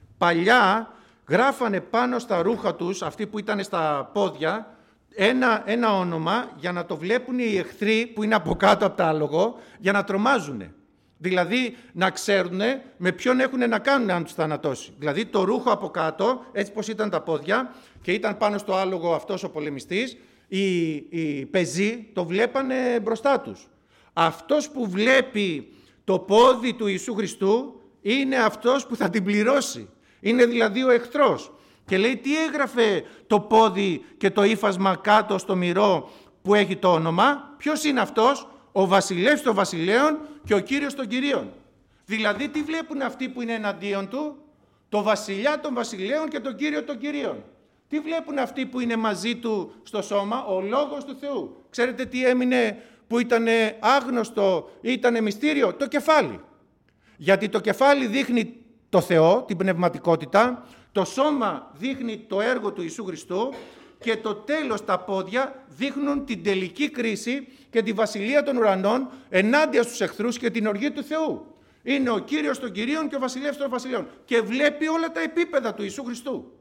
Παλιά γράφανε πάνω στα ρούχα τους, αυτοί που ήταν στα πόδια, Ένα, ένα όνομα για να το βλέπουν οι εχθροί που είναι από κάτω από τα άλογο για να τρομάζουν. Δηλαδή να ξέρουν με ποιον έχουν να κάνουν αν τους θανατώσει. Δηλαδή το ρούχο από κάτω, έτσι πως ήταν τα πόδια και ήταν πάνω στο άλογο αυτός ο πολεμιστής, οι, οι πεζοί το βλέπανε μπροστά τους. Αυτός που βλέπει το πόδι του Ιησού Χριστού είναι αυτός που θα την πληρώσει. Είναι δηλαδή ο εχθρός. Και λέει τι έγραφε το πόδι και το ύφασμα κάτω στο μυρό που έχει το όνομα? Ποιος είναι αυτός? Ο βασιλεύς των βασιλέων και ο Κύριος των κυρίων. Δηλαδή τι βλέπουν αυτοί που είναι εναντίον του? Το βασιλιά των βασιλέων και τον Κύριο των κυρίων. Τι βλέπουν αυτοί που είναι μαζί του στο σώμα? Ο Λόγος του Θεού. Ξέρετε τι έμεινε που ήταν άγνωστο ή ήταν μυστήριο? Το κεφάλι. Γιατί το κεφάλι δείχνει το Θεό, την πνευματικότητα, το σώμα δείχνει το έργο του Ιησού Χριστού και το τέλος τα πόδια δείχνουν την τελική κρίση και τη βασιλεία των ουρανών ενάντια στους εχθρούς και την οργή του Θεού. Είναι ο Κύριος των κυρίων και ο βασιλεύς των βασιλέων και βλέπει όλα τα επίπεδα του Ιησού Χριστού.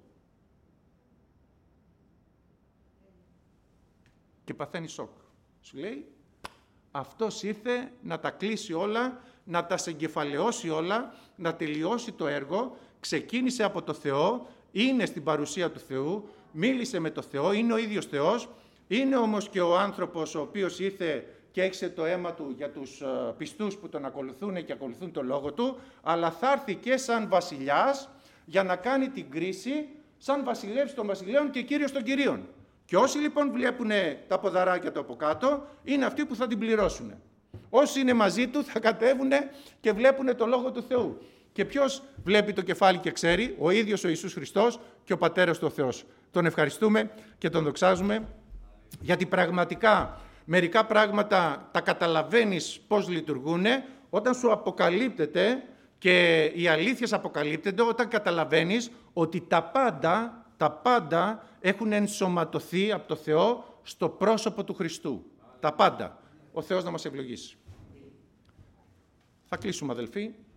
Και παθαίνει σοκ. Σου λέει αυτός ήρθε να τα κλείσει όλα, να τα συγκεφαλαιώσει όλα, να τελειώσει το έργο. Ξεκίνησε από το Θεό, είναι στην παρουσία του Θεού, μίλησε με το Θεό, είναι ο ίδιος Θεός, είναι όμως και ο άνθρωπος ο οποίος ήρθε και έξε το αίμα του για τους πιστούς που τον ακολουθούν και ακολουθούν το λόγο του, αλλά θα έρθει και σαν βασιλιάς για να κάνει την κρίση σαν βασιλεύς των βασιλέων και κύριος των κυρίων. Και όσοι λοιπόν βλέπουν τα ποδαράκια του από κάτω, είναι αυτοί που θα την πληρώσουν. Όσοι είναι μαζί του θα κατέβουν και βλέπουν το λόγο του Θεού. Και ποιος βλέπει το κεφάλι και ξέρει? Ο ίδιος ο Ιησούς Χριστός και ο Πατέρας του ο Θεός. Τον ευχαριστούμε και τον δοξάζουμε, γιατί πραγματικά μερικά πράγματα τα καταλαβαίνεις πώς λειτουργούν όταν σου αποκαλύπτεται, και οι αλήθειες αποκαλύπτεται όταν καταλαβαίνεις ότι τα πάντα, τα πάντα έχουν ενσωματωθεί από το Θεό στο πρόσωπο του Χριστού. Τα πάντα. Ο Θεός να μας ευλογήσει. Θα κλείσουμε, αδελφοί.